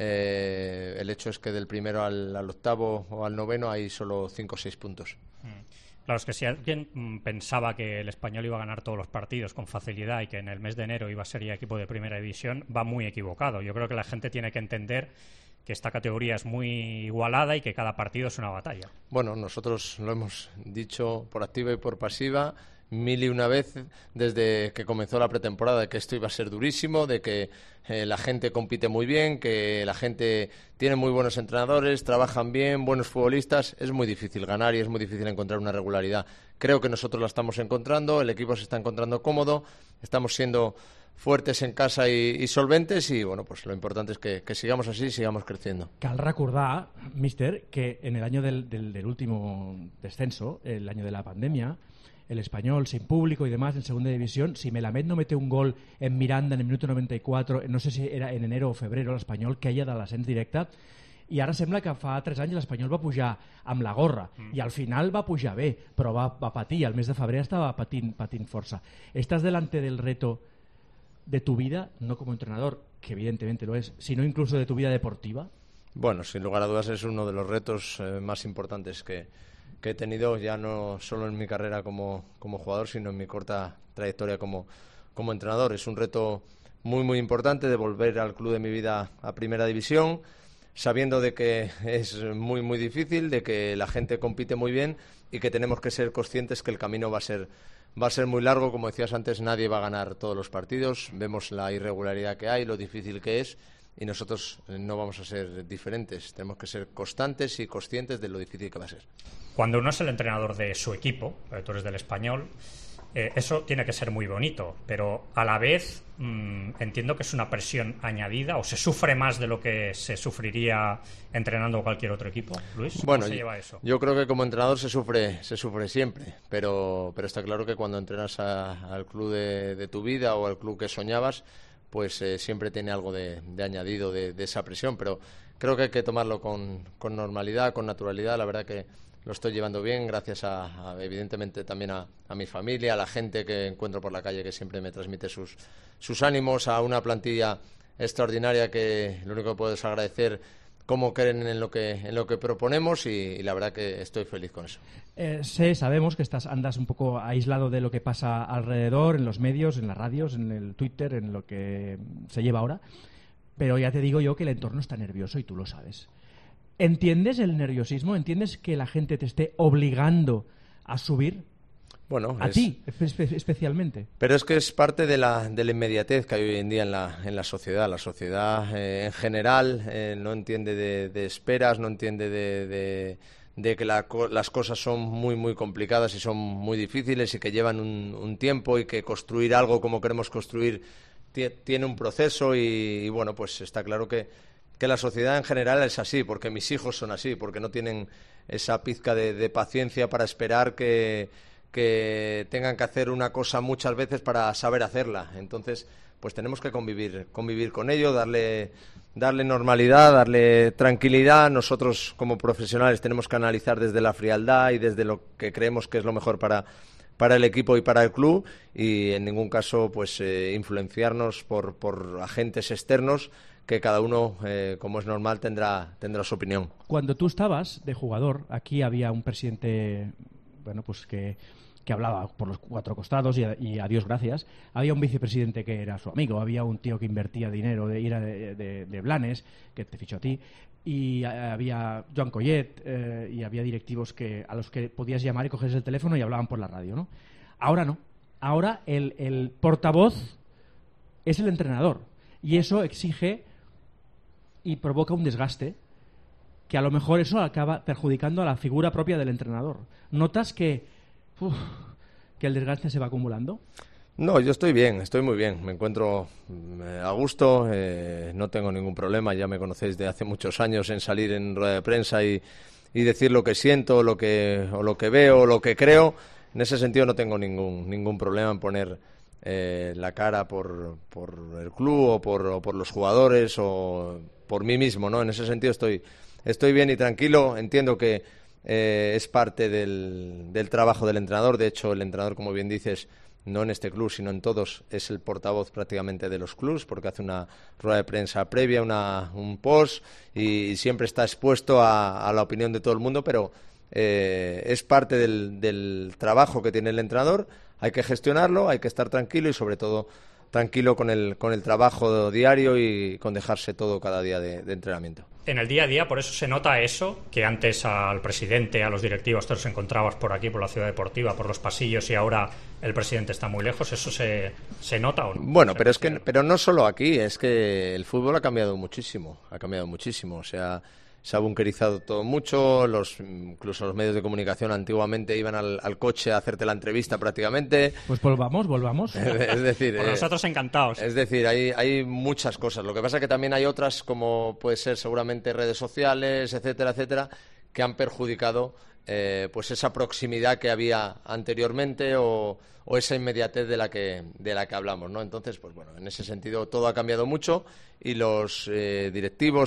[SPEAKER 10] El hecho es que del primero al octavo o al noveno hay solo 5 o 6 puntos.
[SPEAKER 8] Claro, es que si alguien pensaba que el Español iba a ganar todos los partidos con facilidad y que en el mes de enero iba a ser ya equipo de primera división, va muy equivocado. Yo creo que la gente tiene que entender que esta categoría es muy igualada y que cada partido es una batalla.
[SPEAKER 10] Bueno, nosotros lo hemos dicho por activa y por pasiva 1001 vez desde que comenzó la pretemporada, de que esto iba a ser durísimo, de que la gente compite muy bien, que la gente tiene muy buenos entrenadores, trabajan bien, buenos futbolistas. Es muy difícil ganar y es muy difícil encontrar una regularidad. Creo que nosotros la estamos encontrando, el equipo se está encontrando cómodo, estamos siendo fuertes en casa y solventes, y bueno, pues lo importante es que sigamos así y sigamos creciendo.
[SPEAKER 9] Cal recordar, míster, que en el año del último descenso, el año de la pandemia, el Español sin público y demás en segunda división, si Melamed no mete un gol en Miranda en el minuto 94, no sé si era en enero o febrero, l'Espanyol queia de l'ascens directe, i ara sembla que fa 3 anys l'Espanyol va pujar amb la gorra i al final va pujar bé, però va patir, al mes de febrer estava patint força. ¿Estás delante del reto de tu vida, no como entrenador, que evidentemente lo es, sino incluso de tu vida deportiva?
[SPEAKER 10] Bueno, sin lugar a dudas es uno de los retos más importantes que he tenido, ya no solo en mi carrera como jugador, sino en mi corta trayectoria como entrenador. Es un reto muy, muy importante de volver al club de mi vida a primera división, sabiendo de que es muy, muy difícil, de que la gente compite muy bien y que tenemos que ser conscientes que el camino va a ser muy largo. Como decías antes, nadie va a ganar todos los partidos. Vemos la irregularidad que hay, lo difícil que es, y nosotros no vamos a ser diferentes. Tenemos que ser constantes y conscientes de lo difícil que va a ser.
[SPEAKER 8] Cuando uno es el entrenador de su equipo, tú eres del Español, eso tiene que ser muy bonito, pero a la vez entiendo que es una presión añadida, o se sufre más de lo que se sufriría entrenando cualquier otro equipo. Luis, ¿cómo se lleva eso?
[SPEAKER 10] Yo creo que como entrenador se sufre siempre, pero está claro que cuando entrenas al club de tu vida o al club que soñabas, pues siempre tiene algo de añadido de esa presión, pero creo que hay que tomarlo con normalidad, con naturalidad. La verdad que lo estoy llevando bien, gracias evidentemente también a mi familia, a la gente que encuentro por la calle, que siempre me transmite sus ánimos, a una plantilla extraordinaria que lo único que puedo es agradecer cómo creen en lo que proponemos, y la verdad que estoy feliz con eso.
[SPEAKER 9] Sabemos que andas un poco aislado de lo que pasa alrededor, en los medios, en las radios, en el Twitter, en lo que se lleva ahora, pero ya te digo yo que el entorno está nervioso y tú lo sabes. ¿Entiendes el nerviosismo? ¿Entiendes que la gente te esté obligando a subir?
[SPEAKER 10] Bueno,
[SPEAKER 9] a ti especialmente.
[SPEAKER 10] Pero es que es parte de la inmediatez que hay hoy en día en la sociedad. La sociedad en general no entiende de esperas, no entiende de que las cosas son muy, muy complicadas y son muy difíciles y que llevan un tiempo y que construir algo como queremos construir tiene un proceso y bueno, pues está claro que la sociedad en general es así, porque mis hijos son así, porque no tienen esa pizca de paciencia para esperar que tengan que hacer una cosa muchas veces para saber hacerla. Entonces, pues tenemos que convivir con ello, darle normalidad, darle tranquilidad. Nosotros, como profesionales, tenemos que analizar desde la frialdad y desde lo que creemos que es lo mejor para el equipo y para el club, y en ningún caso pues influenciarnos por agentes externos, que cada uno, como es normal, tendrá su opinión.
[SPEAKER 9] Cuando tú estabas de jugador, aquí había un presidente, bueno, pues que hablaba por los cuatro costados y a Dios gracias. Había un vicepresidente que era su amigo, había un tío que invertía dinero de Blanes, que te fichó a ti, y había Joan Collet, y había directivos a los que podías llamar y coges el teléfono y hablaban por la radio, ¿no? Ahora no. Ahora el portavoz es el entrenador, y eso exige y provoca un desgaste que a lo mejor eso acaba perjudicando a la figura propia del entrenador. ¿Notas que el desgaste se va acumulando?
[SPEAKER 10] No, yo estoy bien, estoy muy bien. Me encuentro a gusto, no tengo ningún problema. Ya me conocéis de hace muchos años en salir en rueda de prensa y decir lo que siento, lo que veo, lo que creo. En ese sentido no tengo ningún problema en poner la cara por el club o por los jugadores o por mí mismo, ¿no? En ese sentido estoy bien y tranquilo. Entiendo que es parte del trabajo del entrenador. De hecho, el entrenador, como bien dices, no en este club, sino en todos, es el portavoz prácticamente de los clubs, porque hace una rueda de prensa previa, un post, y siempre está expuesto a la opinión de todo el mundo, pero es parte del trabajo que tiene el entrenador. Hay que gestionarlo, hay que estar tranquilo y, sobre todo, tranquilo con el trabajo diario y con dejarse todo cada día de entrenamiento.
[SPEAKER 8] En el día a día, por eso se nota eso, que antes al presidente, a los directivos, te los encontrabas por aquí, por la ciudad deportiva, por los pasillos, y ahora el presidente está muy lejos. ¿Eso se nota o no?
[SPEAKER 10] Bueno, pero no solo aquí, es que el fútbol ha cambiado muchísimo. O sea, se ha bunkerizado todo mucho, incluso los medios de comunicación antiguamente iban al coche a hacerte la entrevista prácticamente.
[SPEAKER 9] Pues volvamos.
[SPEAKER 10] Es decir,
[SPEAKER 8] por nosotros encantados.
[SPEAKER 10] Es decir, hay muchas cosas. Lo que pasa es que también hay otras, como puede ser seguramente redes sociales, etcétera, que han perjudicado pues esa proximidad que había anteriormente o esa inmediatez de la que hablamos, ¿no? Entonces, pues bueno, en ese sentido todo ha cambiado mucho y los directivos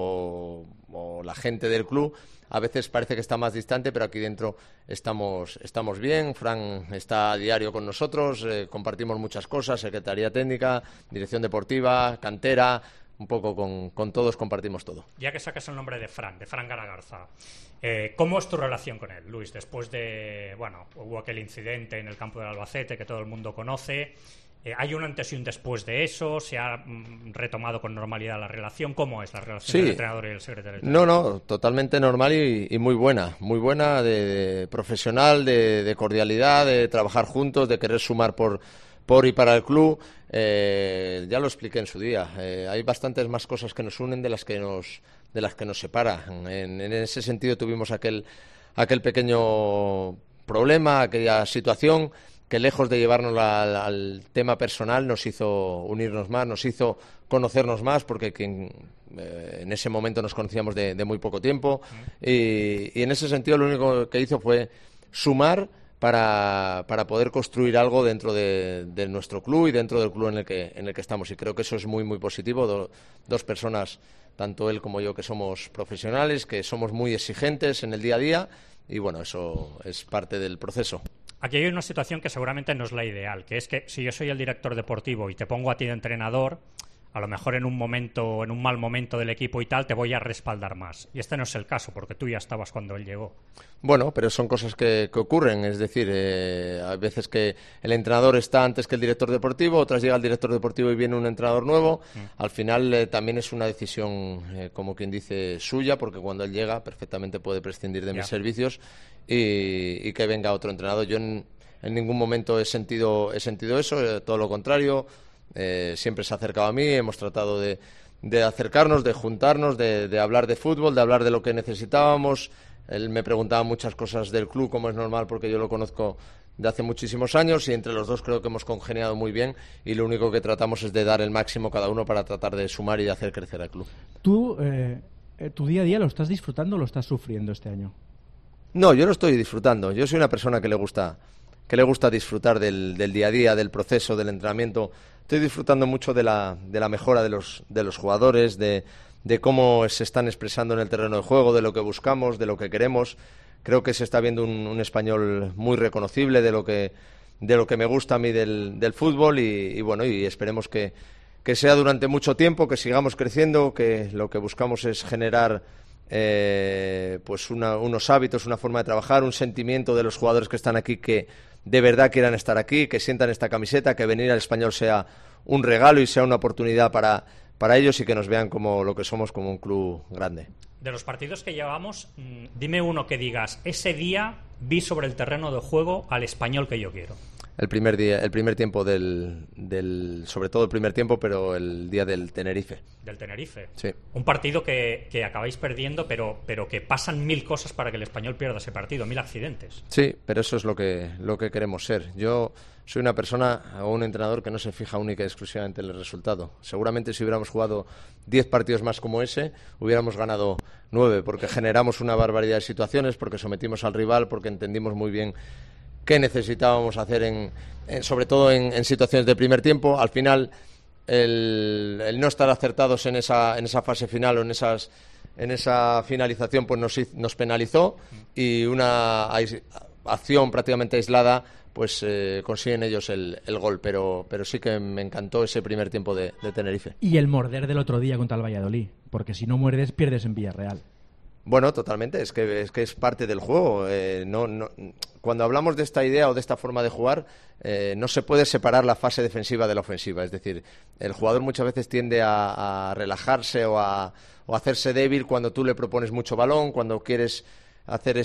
[SPEAKER 10] o la gente del club a veces parece que está más distante, pero aquí dentro estamos bien. Fran está a diario con nosotros, compartimos muchas cosas, secretaría técnica, dirección deportiva, cantera. Un poco con todos compartimos todo.
[SPEAKER 8] Ya que sacas el nombre de Fran Garagarza, ¿cómo es tu relación con él, Luis? Después hubo aquel incidente en el campo del Albacete que todo el mundo conoce. ¿Hay un antes y un después de eso? ¿Se ha retomado con normalidad la relación? ¿Cómo es la relación del entrenador y el secretario?
[SPEAKER 10] No, totalmente normal y muy buena, de profesional, de cordialidad, de trabajar juntos, de querer sumar por y para el club. Ya lo expliqué en su día. Hay bastantes más cosas que nos unen de las que nos separan. En ese sentido tuvimos aquel pequeño problema, aquella situación que, lejos de llevarnos al tema personal, nos hizo unirnos más, nos hizo conocernos más, porque en ese momento nos conocíamos de muy poco tiempo, y en ese sentido lo único que hizo fue sumar para poder construir algo dentro de nuestro club y dentro del club en el que estamos, y creo que eso es muy muy positivo. Dos personas, tanto él como yo, que somos profesionales, que somos muy exigentes en el día a día, y bueno, eso es parte del proceso.
[SPEAKER 8] Aquí hay una situación que seguramente no es la ideal, que es que si yo soy el director deportivo y te pongo a ti de entrenador, a lo mejor en un mal momento del equipo y tal, te voy a respaldar más. Y este no es el caso, porque tú ya estabas cuando él llegó.
[SPEAKER 10] Bueno, pero son cosas que ocurren. Es decir, hay veces que el entrenador está antes que el director deportivo, otras llega el director deportivo y viene un entrenador nuevo. Al final también es una decisión, como quien dice, suya, porque cuando él llega perfectamente puede prescindir de mis servicios y que venga otro entrenador. Yo en en ningún momento he sentido eso, todo lo contrario. Siempre se ha acercado a mí, hemos tratado de acercarnos, de juntarnos, de hablar de fútbol, de hablar de lo que necesitábamos. Él me preguntaba muchas cosas del club, como es normal, porque yo lo conozco de hace muchísimos años, y entre los dos creo que hemos congeniado muy bien, y lo único que tratamos es de dar el máximo cada uno para tratar de sumar y de hacer crecer al club.
[SPEAKER 9] ¿Tú, tu día a día, lo estás disfrutando o lo estás sufriendo este año?
[SPEAKER 10] No, yo lo estoy disfrutando. Yo soy una persona que le gusta disfrutar del día a día, del proceso, del entrenamiento. Estoy disfrutando mucho de la mejora de los jugadores, de cómo se están expresando en el terreno de juego, de lo que buscamos, de lo que queremos. Creo que se está viendo un español muy reconocible de lo que me gusta a mí del fútbol, y bueno, y esperemos que sea durante mucho tiempo, que sigamos creciendo, que lo que buscamos es generar pues unos hábitos, una forma de trabajar, un sentimiento de los jugadores que están aquí, que de verdad quieran estar aquí, que sientan esta camiseta, que venir al Español sea un regalo y sea una oportunidad para ellos, y que nos vean como lo que somos, como un club grande.
[SPEAKER 8] De los partidos que llevamos, dime uno que digas, ese día vi sobre el terreno de juego al Español que yo quiero.
[SPEAKER 10] El primer tiempo sobre todo el primer tiempo, pero el día del Tenerife.
[SPEAKER 8] Del Tenerife.
[SPEAKER 10] Sí.
[SPEAKER 8] Un partido que acabáis perdiendo, pero que pasan 1000 cosas para que el Español pierda ese partido, 1000 accidentes.
[SPEAKER 10] Sí, pero eso es lo que queremos ser. Yo soy una persona o un entrenador que no se fija única y exclusivamente en el resultado. Seguramente si hubiéramos jugado 10 partidos más como ese, hubiéramos ganado 9, porque generamos una barbaridad de situaciones, porque sometimos al rival, porque entendimos muy bien qué necesitábamos hacer sobre todo en situaciones de primer tiempo. Al final, el no estar acertados en esa fase final o en esa finalización, pues nos penalizó, y una acción prácticamente aislada pues consiguen ellos el gol, pero sí que me encantó ese primer tiempo de Tenerife.
[SPEAKER 9] Y el morder del otro día contra el Valladolid, porque si no muerdes pierdes en Villarreal.
[SPEAKER 10] Bueno, totalmente, es que es parte del juego. Cuando hablamos de esta idea o de esta forma de jugar, no se puede separar la fase defensiva de la ofensiva. Es decir, el jugador muchas veces tiende a relajarse o a hacerse débil cuando tú le propones mucho balón, cuando quieres hacer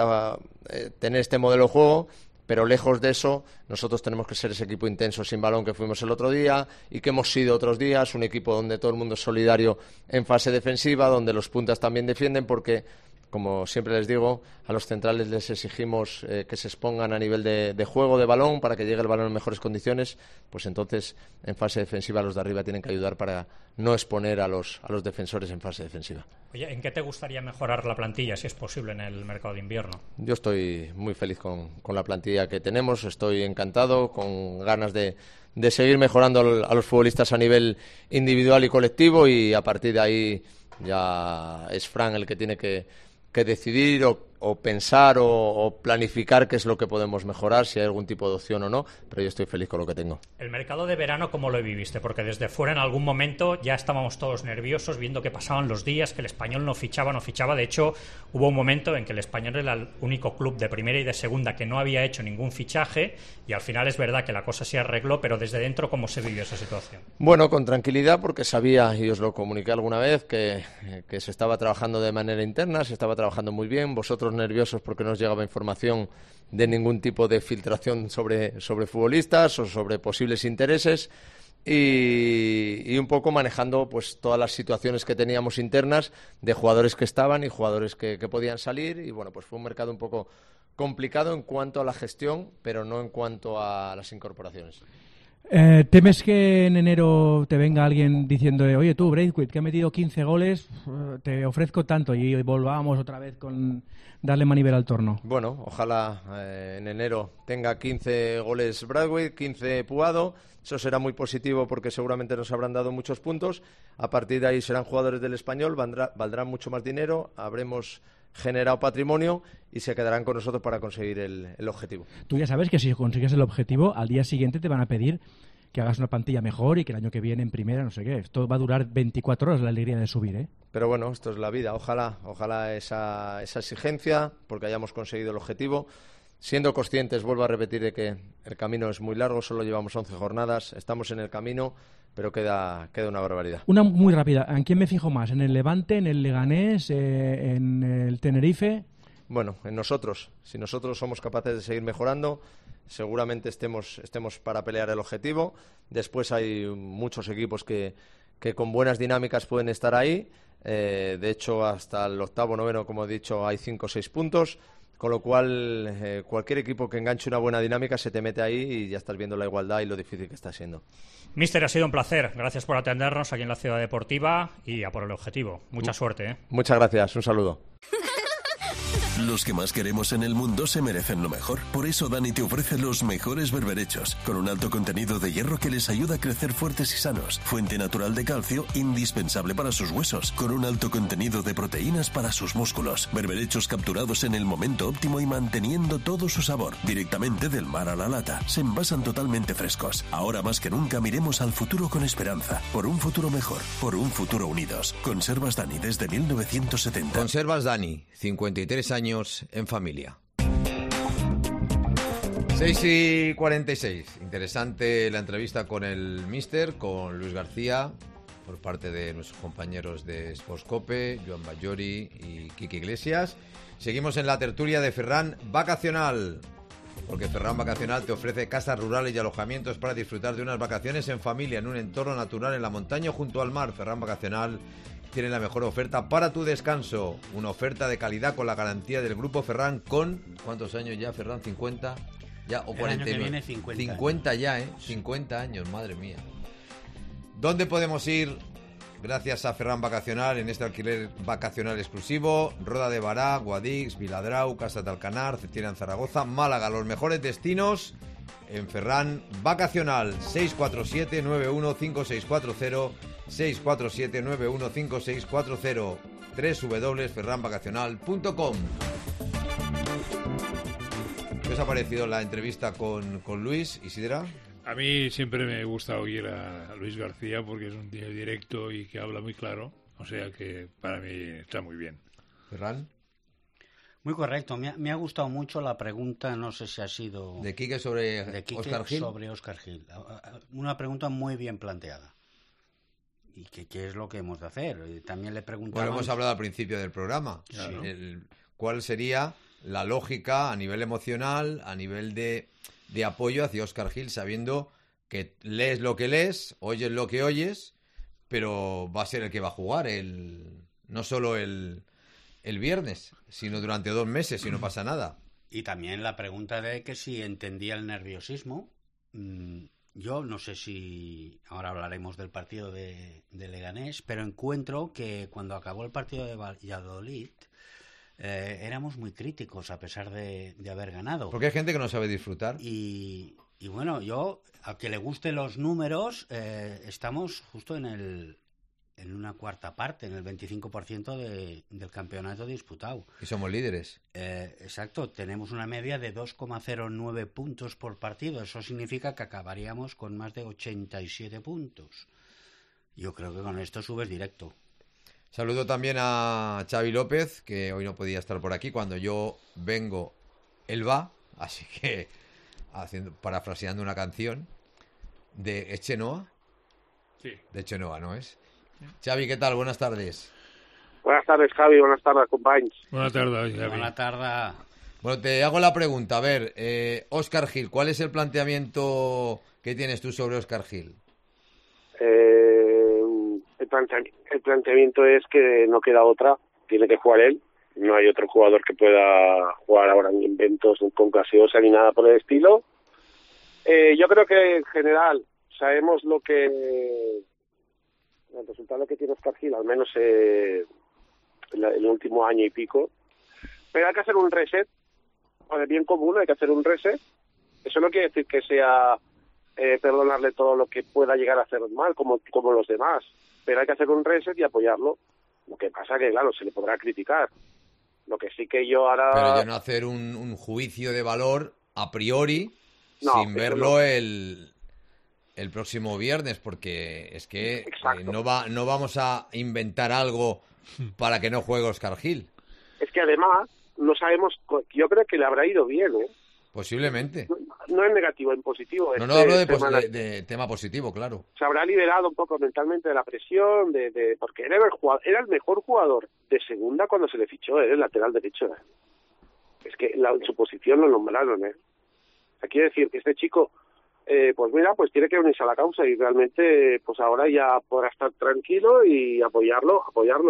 [SPEAKER 10] tener este modelo de juego. Pero lejos de eso, nosotros tenemos que ser ese equipo intenso sin balón que fuimos el otro día y que hemos sido otros días, un equipo donde todo el mundo es solidario en fase defensiva, donde los puntas también defienden, porque, como siempre les digo, a los centrales les exigimos que se expongan a nivel de juego de balón para que llegue el balón en mejores condiciones. Pues entonces, en fase defensiva, los de arriba tienen que ayudar para no exponer a los defensores en fase defensiva.
[SPEAKER 8] Oye, ¿en qué te gustaría mejorar la plantilla, si es posible, en el mercado de invierno?
[SPEAKER 10] Yo estoy muy feliz con la plantilla que tenemos, estoy encantado, con ganas de seguir mejorando a los futbolistas a nivel individual y colectivo, y a partir de ahí ya es Fran el que tiene que decidir o pensar o planificar qué es lo que podemos mejorar, si hay algún tipo de opción o no, pero yo estoy feliz con lo que tengo.
[SPEAKER 8] El mercado de verano, ¿cómo lo viviste? Porque desde fuera en algún momento ya estábamos todos nerviosos viendo que pasaban los días, que el Español no fichaba. De hecho, hubo un momento en que el Español era el único club de primera y de segunda que no había hecho ningún fichaje, y al final es verdad que la cosa se arregló, pero desde dentro, ¿cómo se vivió esa situación?
[SPEAKER 10] Bueno, con tranquilidad, porque sabía, y os lo comuniqué alguna vez, que se estaba trabajando de manera interna, se estaba trabajando muy bien, vosotros nerviosos porque no os llegaba información de ningún tipo de filtración sobre futbolistas o sobre posibles intereses, y un poco manejando pues todas las situaciones que teníamos internas de jugadores que estaban y jugadores que podían salir, y bueno, pues fue un mercado un poco complicado en cuanto a la gestión, pero no en cuanto a las incorporaciones.
[SPEAKER 9] ¿Temes que en enero te venga alguien diciéndole, oye tú, Braithwaite, que ha metido 15 goles, te ofrezco tanto, y volvamos otra vez con darle manivel al torno?
[SPEAKER 10] Bueno, ojalá en enero tenga 15 goles Braithwaite, 15 Puado. Eso será muy positivo porque seguramente nos habrán dado muchos puntos. A partir de ahí serán jugadores del Español, valdrán mucho más dinero, habremos generado patrimonio y se quedarán con nosotros para conseguir el objetivo.
[SPEAKER 9] Tú ya sabes que si consigues el objetivo, al día siguiente te van a pedir que hagas una plantilla mejor y que el año que viene en primera, no sé qué. Esto va a durar 24 horas la alegría de subir, ¿eh?
[SPEAKER 10] Pero bueno, esto es la vida. Ojalá esa exigencia, porque hayamos conseguido el objetivo. Siendo conscientes, vuelvo a repetir, de que el camino es muy largo, solo llevamos 11 jornadas, estamos en el camino, pero queda una barbaridad.
[SPEAKER 9] Una muy rápida, ¿en quién me fijo más? ¿En el Levante, en el Leganés, en el Tenerife?
[SPEAKER 10] Bueno, en nosotros. Si nosotros somos capaces de seguir mejorando, seguramente estemos para pelear el objetivo. Después hay muchos equipos que con buenas dinámicas pueden estar ahí. De hecho, hasta el octavo, noveno, como he dicho, hay 5 o 6 puntos. Con lo cual, cualquier equipo que enganche una buena dinámica se te mete ahí y ya estás viendo la igualdad y lo difícil que está siendo.
[SPEAKER 8] Míster, ha sido un placer. Gracias por atendernos aquí en la Ciudad Deportiva y a por el objetivo. Mucha suerte, ¿eh?
[SPEAKER 10] Muchas gracias. Un saludo.
[SPEAKER 5] Los que más queremos en el mundo se merecen lo mejor. Por eso Dani te ofrece los mejores berberechos, con un alto contenido de hierro que les ayuda a crecer fuertes y sanos. Fuente natural de calcio, indispensable para sus huesos, con un alto contenido de proteínas para sus músculos. Berberechos capturados en el momento óptimo y manteniendo todo su sabor, directamente del mar a la lata. Se envasan totalmente frescos. Ahora más que nunca miremos al futuro con esperanza. Por un futuro mejor, por un futuro unidos. Conservas Dani desde 1970.
[SPEAKER 2] Conservas Dani, 53 años en familia. 6:46. Interesante la entrevista con el míster, con Luis García, por parte de nuestros compañeros de Sportscope, Joan Bayori y Kiki Iglesias. Seguimos en la tertulia de Ferran Vacacional, porque Ferran Vacacional te ofrece casas rurales y alojamientos para disfrutar de unas vacaciones en familia, en un entorno natural, en la montaña o junto al mar. Ferran Vacacional tiene la mejor oferta para tu descanso. Una oferta de calidad con la garantía del Grupo Ferran con... ¿Cuántos años ya, Ferran? ¿50? ¿Ya? ¿O 49?
[SPEAKER 4] El año que viene 50.
[SPEAKER 2] 50 ya, ¿eh? 50 años, madre mía. ¿Dónde podemos ir gracias a Ferran Vacacional en este alquiler vacacional exclusivo? Roda de Bará, Guadix, Viladrau, Casa de Alcanar, Cettina en Zaragoza, Málaga. Los mejores destinos en Ferran Vacacional. 647-915640, 647-915640, www.ferranvacacional.com. ¿Qué os ha parecido la entrevista con Luis, Isidra?
[SPEAKER 3] A mí siempre me gusta oír a Luis García porque es un tío directo y que habla muy claro. O sea que para mí está muy bien.
[SPEAKER 2] ¿Ferran?
[SPEAKER 4] Muy correcto. Me ha gustado mucho la pregunta, no sé si ha sido...
[SPEAKER 2] ¿De Quique sobre Óscar Gil?
[SPEAKER 4] Sobre Óscar Gil. Una pregunta muy bien planteada. ¿Y qué es lo que hemos de hacer? También le preguntamos...
[SPEAKER 2] Bueno, hemos hablado al principio del programa.
[SPEAKER 4] Claro.
[SPEAKER 2] ¿Cuál sería la lógica a nivel emocional, a nivel de apoyo hacia Óscar Gil, sabiendo que lees lo que lees, oyes lo que oyes, pero va a ser el que va a jugar no solo el viernes, sino durante 2 meses, si no pasa nada?
[SPEAKER 4] Y también la pregunta de que si entendía el nerviosismo. Yo no sé si ahora hablaremos del partido de Leganés, pero encuentro que cuando acabó el partido de Valladolid éramos muy críticos a pesar de haber ganado.
[SPEAKER 2] Porque hay gente que no sabe disfrutar.
[SPEAKER 4] Y bueno, yo, a que le gusten los números, estamos justo en una cuarta parte, en el 25% del campeonato disputado.
[SPEAKER 2] Y somos líderes.
[SPEAKER 4] Exacto, tenemos una media de 2,09 puntos por partido. Eso significa que acabaríamos con más de 87 puntos. Yo creo que con esto subes directo.
[SPEAKER 2] Saludo también a Xavi López, que hoy no podía estar por aquí. Cuando yo vengo, él va. Así que, parafraseando una canción de Echenoa.
[SPEAKER 3] Sí.
[SPEAKER 2] De Echenoa, ¿no es? Xavi, ¿qué tal? Buenas tardes.
[SPEAKER 11] Buenas tardes, Javi. Buenas tardes, compañeros.
[SPEAKER 3] Buenas tardes, Javi.
[SPEAKER 4] Buenas tardes.
[SPEAKER 2] Bueno, te hago la pregunta. A ver, Óscar Gil, ¿cuál es el planteamiento que tienes tú sobre Óscar Gil?
[SPEAKER 11] El planteamiento es que no queda otra. Tiene que jugar él. No hay otro jugador que pueda jugar ahora ni en Ventos, ni con Gaseosa, ni nada por el estilo. Yo creo que en general sabemos el resultado que tiene Óscar Gil, al menos el último año y pico. Pero hay que hacer un reset, por el bien común hay que hacer un reset. Eso no quiere decir que sea perdonarle todo lo que pueda llegar a hacer mal, como los demás. Pero hay que hacer un reset y apoyarlo. Lo que pasa que, claro, se le podrá criticar. Lo que sí que yo ahora...
[SPEAKER 2] Pero ya no hacer un juicio de valor a priori, sin verlo
[SPEAKER 11] no.
[SPEAKER 2] el próximo viernes, porque es que no vamos a inventar algo para que no juegue Óscar Gil.
[SPEAKER 11] Es que además no sabemos, yo creo que le habrá ido bien, ¿eh?
[SPEAKER 2] Posiblemente.
[SPEAKER 11] No es negativo, en positivo.
[SPEAKER 2] No hablo de tema positivo, claro.
[SPEAKER 11] Se habrá liberado un poco mentalmente de la presión, porque era el mejor jugador de segunda cuando se le fichó, era el lateral derecho. Es que en su posición lo nombraron, ¿eh? O sea, quiere decir que este chico, pues mira, pues tiene que unirse a la causa y realmente, pues ahora ya podrá estar tranquilo y apoyarlo.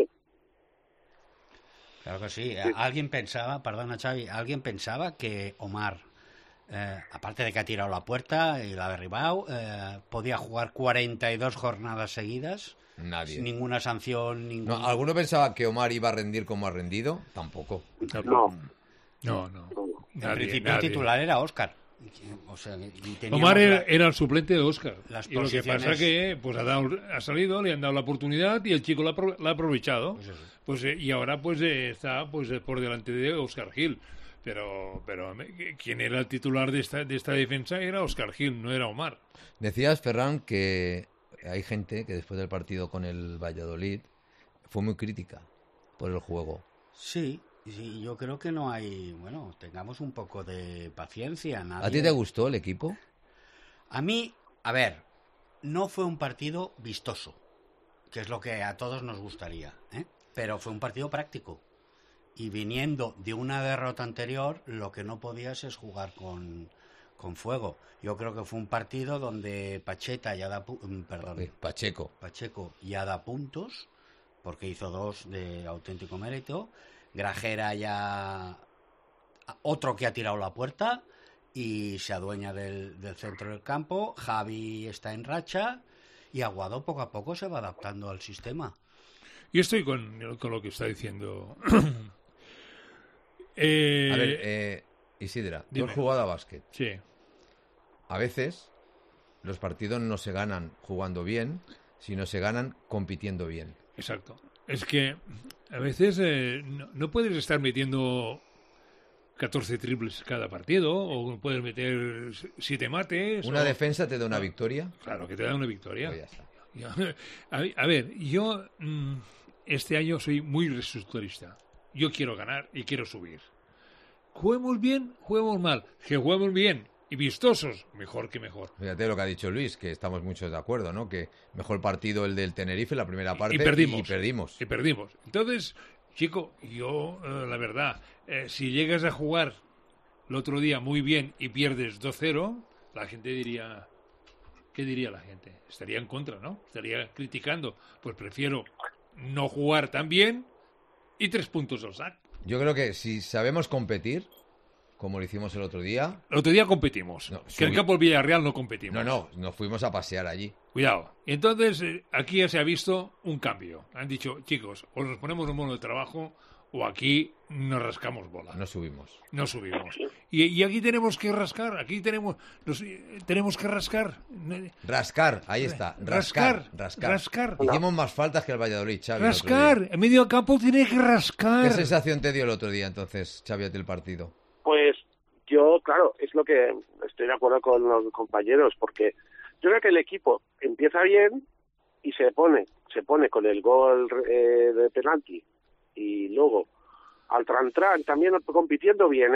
[SPEAKER 4] Claro que sí. Alguien pensaba, perdona Xavi, alguien pensaba que Omar, aparte de que ha tirado la puerta y la ha derribado, podía jugar 42 jornadas seguidas.
[SPEAKER 2] Nadie.
[SPEAKER 4] Ninguna sanción,
[SPEAKER 2] No, ¿alguno pensaba que Omar iba a rendir como ha rendido? Tampoco.
[SPEAKER 11] No.
[SPEAKER 4] En principio el titular era Óscar. O sea,
[SPEAKER 3] Omar era el suplente de Óscar.
[SPEAKER 4] Las
[SPEAKER 3] y lo que pasa es que pues ha salido, le han dado la oportunidad y el chico la ha aprovechado. Y ahora pues está pues por delante de Óscar Gil. Pero quien era el titular de esta defensa era Óscar Gil, no era Omar.
[SPEAKER 2] Decías, Ferran, que hay gente que después del partido con el Valladolid fue muy crítica por el juego.
[SPEAKER 4] Sí, yo creo que no hay... Bueno, tengamos un poco de paciencia.
[SPEAKER 2] ¿A ti te gustó el equipo?
[SPEAKER 4] A mí, a ver, no fue un partido vistoso, que es lo que a todos nos gustaría, ¿eh? Pero fue un partido práctico. Y viniendo de una derrota anterior, lo que no podías es jugar con fuego. Yo creo que fue un partido donde Pacheco ya da puntos, porque hizo 2 de auténtico mérito. Grajera ya otro que ha tirado la puerta y se adueña del centro del campo. Javi está en racha y Aguado poco a poco se va adaptando al sistema.
[SPEAKER 3] Yo estoy con lo que está diciendo.
[SPEAKER 2] A ver, Isidra, tú has jugado a básquet.
[SPEAKER 3] Sí.
[SPEAKER 2] A veces los partidos no se ganan jugando bien, sino se ganan compitiendo bien.
[SPEAKER 3] Exacto. Es que a veces no puedes estar metiendo 14 triples cada partido, o puedes meter 7 mates.
[SPEAKER 2] ¿Una defensa te da una victoria?
[SPEAKER 3] Claro que te da una victoria.
[SPEAKER 2] Pues ya está.
[SPEAKER 3] A ver, yo este año soy muy resultadista. Yo quiero ganar y quiero subir. Juguemos bien, juguemos mal. Que juguemos bien y vistosos, mejor que mejor.
[SPEAKER 2] Fíjate lo que ha dicho Luis, que estamos muchos de acuerdo, ¿no? Que mejor partido el del Tenerife, la primera parte,
[SPEAKER 3] y perdimos.
[SPEAKER 2] Y
[SPEAKER 3] perdimos. Entonces, chico, yo, la verdad, si llegas a jugar el otro día muy bien y pierdes 2-0, la gente diría... ¿Qué diría la gente? Estaría en contra, ¿no? Estaría criticando. Pues prefiero no jugar tan bien y 3 puntos al saco.
[SPEAKER 2] Yo creo que si sabemos competir, como lo hicimos el otro día...
[SPEAKER 3] El otro día competimos. No, que en el campo del Villarreal no competimos.
[SPEAKER 2] No, nos fuimos a pasear allí.
[SPEAKER 3] Cuidado. Entonces, aquí ya se ha visto un cambio. Han dicho, chicos, o nos ponemos un mono de trabajo o aquí nos rascamos bola.
[SPEAKER 2] No subimos.
[SPEAKER 3] Y aquí tenemos que rascar. Aquí tenemos que rascar.
[SPEAKER 2] Rascar, ahí está. Rascar. Hicimos más faltas que el Valladolid, Xavi.
[SPEAKER 3] Rascar. En medio campo tiene que rascar.
[SPEAKER 2] ¿Qué sensación te dio el otro día, entonces, Xavi, del partido?
[SPEAKER 11] Pues yo, claro, es lo que estoy de acuerdo con los compañeros, porque yo creo que el equipo empieza bien y se pone con el gol de penalti y luego al Trantran también compitiendo bien,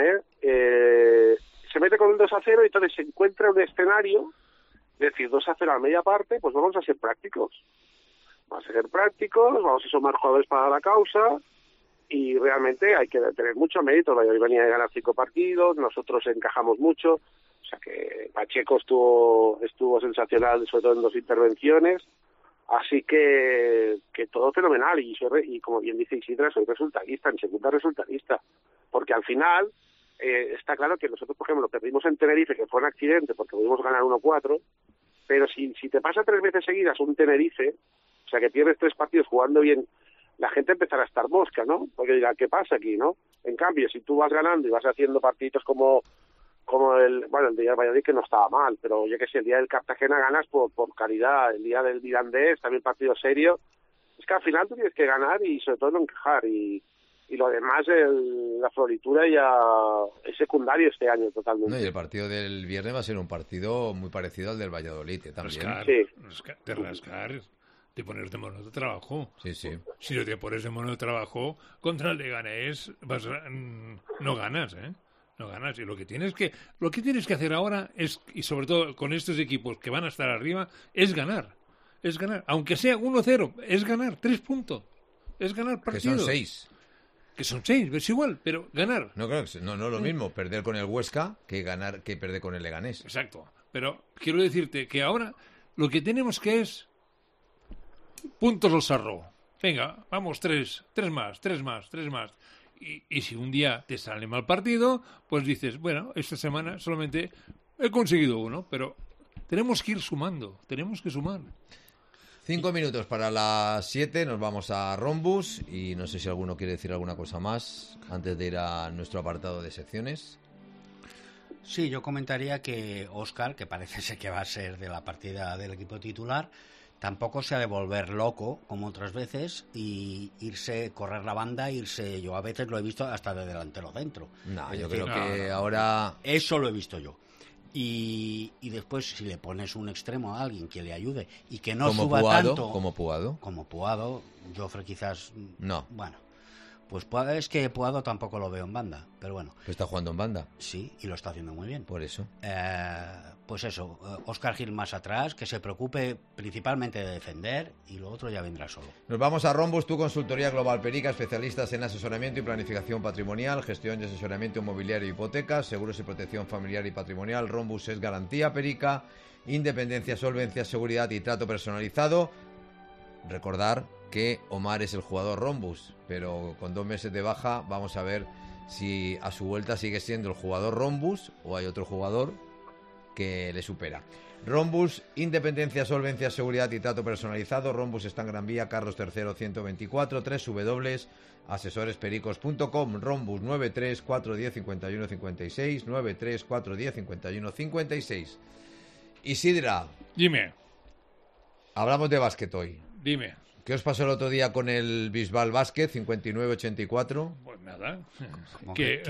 [SPEAKER 11] se mete con un 2-0 y entonces se encuentra un escenario, es decir, 2-0 a media parte, pues vamos a ser prácticos. Vamos a sumar jugadores para la causa y realmente hay que tener mucho mérito. Hoy venía de ganar 5 partidos, nosotros encajamos mucho, o sea que Pacheco estuvo sensacional, sobre todo en 2 intervenciones. Así que todo fenomenal y como bien dice Isidra, soy resultadista, en segunda resultadista, porque al final está claro que nosotros, por ejemplo, perdimos en Tenerife, que fue un accidente porque pudimos ganar 1-4, pero si te pasa 3 veces seguidas un Tenerife, o sea que pierdes 3 partidos jugando bien, la gente empezará a estar mosca, ¿no? Porque dirá, ¿qué pasa aquí, no? En cambio, si tú vas ganando y vas haciendo partidos como el día del Valladolid, que no estaba mal, pero yo que sé, el día del Cartagena ganas por calidad, el día del Mirandés, también partido serio, es que al final tú tienes que ganar y sobre todo no encajar, y lo demás, la floritura ya es secundario este año totalmente.
[SPEAKER 2] No, y el partido del viernes va a ser un partido muy parecido al del Valladolid, también.
[SPEAKER 3] Rascar, de ponerte mono de trabajo.
[SPEAKER 2] Sí.
[SPEAKER 3] Si no te pones de mono de trabajo, contra el Leganés no ganas, No ganas. Y lo que tienes que hacer ahora es, y sobre todo con estos equipos que van a estar arriba, es ganar. Aunque sea 1-0, es ganar 3 puntos. Es ganar partidos.
[SPEAKER 2] Que son 6.
[SPEAKER 3] que son 6, es igual, pero ganar.
[SPEAKER 2] No, claro, no es lo mismo perder con el Huesca que perder con el Leganés.
[SPEAKER 3] Exacto. Pero quiero decirte que ahora lo que tenemos que es puntos al sarro. Venga, vamos, 3 más. Y si un día te sale mal partido, pues dices, bueno, esta semana solamente he conseguido 1, pero tenemos que ir sumando, tenemos que sumar.
[SPEAKER 2] 5 minutos para las 7, nos vamos a Rombus y no sé si alguno quiere decir alguna cosa más antes de ir a nuestro apartado de secciones.
[SPEAKER 4] Sí, yo comentaría que Óscar, que parece ser que va a ser de la partida del equipo titular, tampoco se ha de volver loco como otras veces y correr la banda, yo a veces lo he visto hasta de delantero centro.
[SPEAKER 2] No, yo creo que ahora...
[SPEAKER 4] Eso lo he visto yo. Y después, si le pones un extremo a alguien que le ayude y que no suba tanto...
[SPEAKER 2] Como
[SPEAKER 4] Puado, Jofre quizás...
[SPEAKER 2] No.
[SPEAKER 4] Bueno, pues es que Puado tampoco lo veo en banda, pero bueno.
[SPEAKER 2] ¿Está jugando en banda?
[SPEAKER 4] Sí, y lo está haciendo muy bien.
[SPEAKER 2] Por eso.
[SPEAKER 4] Pues eso, Óscar Gil más atrás, que se preocupe principalmente de defender y lo otro ya vendrá solo.
[SPEAKER 2] Nos vamos a Rombus, tu consultoría global Perica, especialistas en asesoramiento y planificación patrimonial, gestión y asesoramiento inmobiliario y hipotecas, seguros y protección familiar y patrimonial. Rombus es garantía Perica, independencia, solvencia, seguridad y trato personalizado. Recordar que Omar es el jugador Rombus, pero con 2 meses de baja vamos a ver si a su vuelta sigue siendo el jugador Rombus o hay otro jugador que le supera. Rombus, independencia, solvencia, seguridad y trato personalizado. Rombus está en Gran Vía, Carlos III 124, www.asesorespericos.com. Rombus 934105156, 934105156. Isidra,
[SPEAKER 3] dime.
[SPEAKER 2] Hablamos de básquet hoy.
[SPEAKER 3] Dime.
[SPEAKER 2] ¿Qué os pasó el otro día con el Bisbal Básquet 59-84?
[SPEAKER 3] Pues nada, que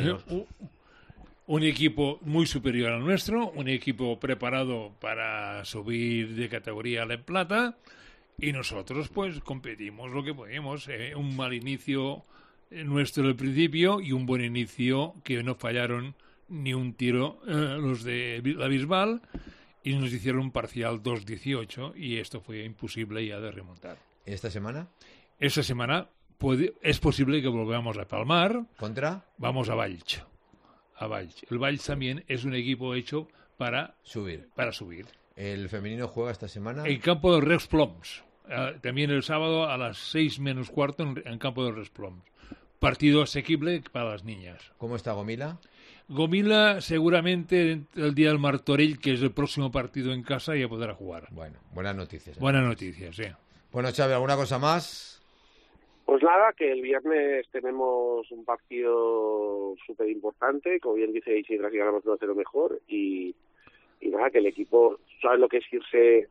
[SPEAKER 3] un equipo muy superior al nuestro, un equipo preparado para subir de categoría a la plata, y nosotros pues competimos lo que podíamos. Un mal inicio nuestro al principio y un buen inicio que no fallaron ni un tiro los de la Bisbal, y nos hicieron un parcial 2-18 y esto fue imposible ya de remontar.
[SPEAKER 2] ¿Esta semana?
[SPEAKER 3] Esta semana es posible que volvamos a palmar.
[SPEAKER 2] ¿Contra?
[SPEAKER 3] Vamos a Valls. El Valls también es un equipo hecho para subir.
[SPEAKER 2] ¿El femenino juega esta semana?
[SPEAKER 3] En campo del Reus Ploms. También el sábado a las 6 menos cuarto en campo del Reus Ploms. Partido asequible para las niñas.
[SPEAKER 2] ¿Cómo está Gomila?
[SPEAKER 3] Gomila seguramente el día del Martorell, que es el próximo partido en casa, ya podrá jugar.
[SPEAKER 2] Bueno, buenas noticias.
[SPEAKER 3] Buenas noticias, sí.
[SPEAKER 2] Bueno, Xavi, ¿alguna cosa más?
[SPEAKER 11] Pues nada, que el viernes tenemos un partido súper importante, como bien dice Isidra, si ganamos 1-0 mejor, y nada, que el equipo sabe lo que es irse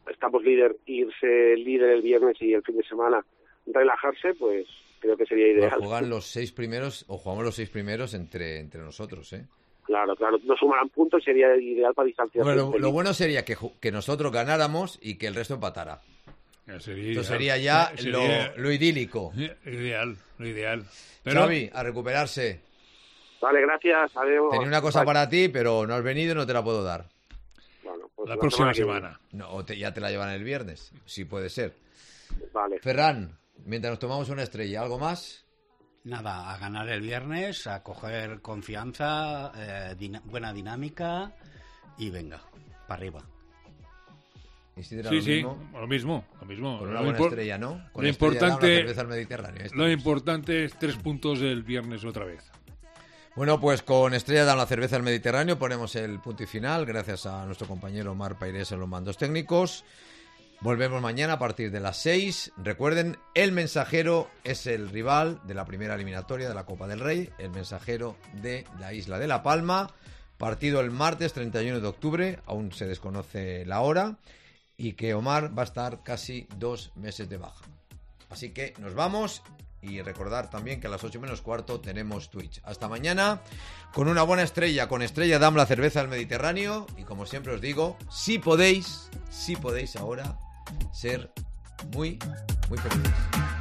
[SPEAKER 11] líder el viernes y el fin de semana relajarse, pues creo que sería ideal.
[SPEAKER 2] Juegan los 6 primeros, o jugamos los 6 primeros entre nosotros, ¿eh?
[SPEAKER 11] Claro, nos sumarán puntos y sería ideal para distanciarse.
[SPEAKER 2] Bueno, lo bueno sería que nosotros ganáramos y que el resto empatara. Esto sería ya lo idílico.
[SPEAKER 3] Lo ideal. Pero...
[SPEAKER 2] Xavi, a recuperarse.
[SPEAKER 11] Vale, gracias. Adiós.
[SPEAKER 2] Tenía una cosa para ti, pero no has venido y no te la puedo dar.
[SPEAKER 11] Bueno, pues
[SPEAKER 3] la próxima semana.
[SPEAKER 2] No, ya te la llevan el viernes. Sí puede ser.
[SPEAKER 11] Vale.
[SPEAKER 2] Ferran, mientras nos tomamos una estrella, ¿algo más?
[SPEAKER 4] Nada, a ganar el viernes, a coger confianza, buena dinámica y venga, para arriba.
[SPEAKER 2] Isidra,
[SPEAKER 3] sí, lo mismo.
[SPEAKER 2] Con una buena estrella, ¿no? Con
[SPEAKER 3] lo importante,
[SPEAKER 2] la cerveza al Mediterráneo.
[SPEAKER 3] Lo importante es 3 puntos el viernes otra vez.
[SPEAKER 2] Bueno, pues con Estrella Dan la cerveza al Mediterráneo ponemos el punto y final, gracias a nuestro compañero Omar Pairés en los mandos técnicos. Volvemos mañana a partir de las 6. Recuerden, el Mensajero es el rival de la primera eliminatoria de la Copa del Rey, el Mensajero de la isla de La Palma. Partido el martes 31 de octubre, aún se desconoce la hora, y que Omar va a estar casi 2 meses de baja. Así que nos vamos, y recordar también que a las 8 menos cuarto tenemos Twitch. Hasta mañana con una buena estrella, con Estrella Damm la cerveza del Mediterráneo, y como siempre os digo, si podéis ahora ser muy, muy felices.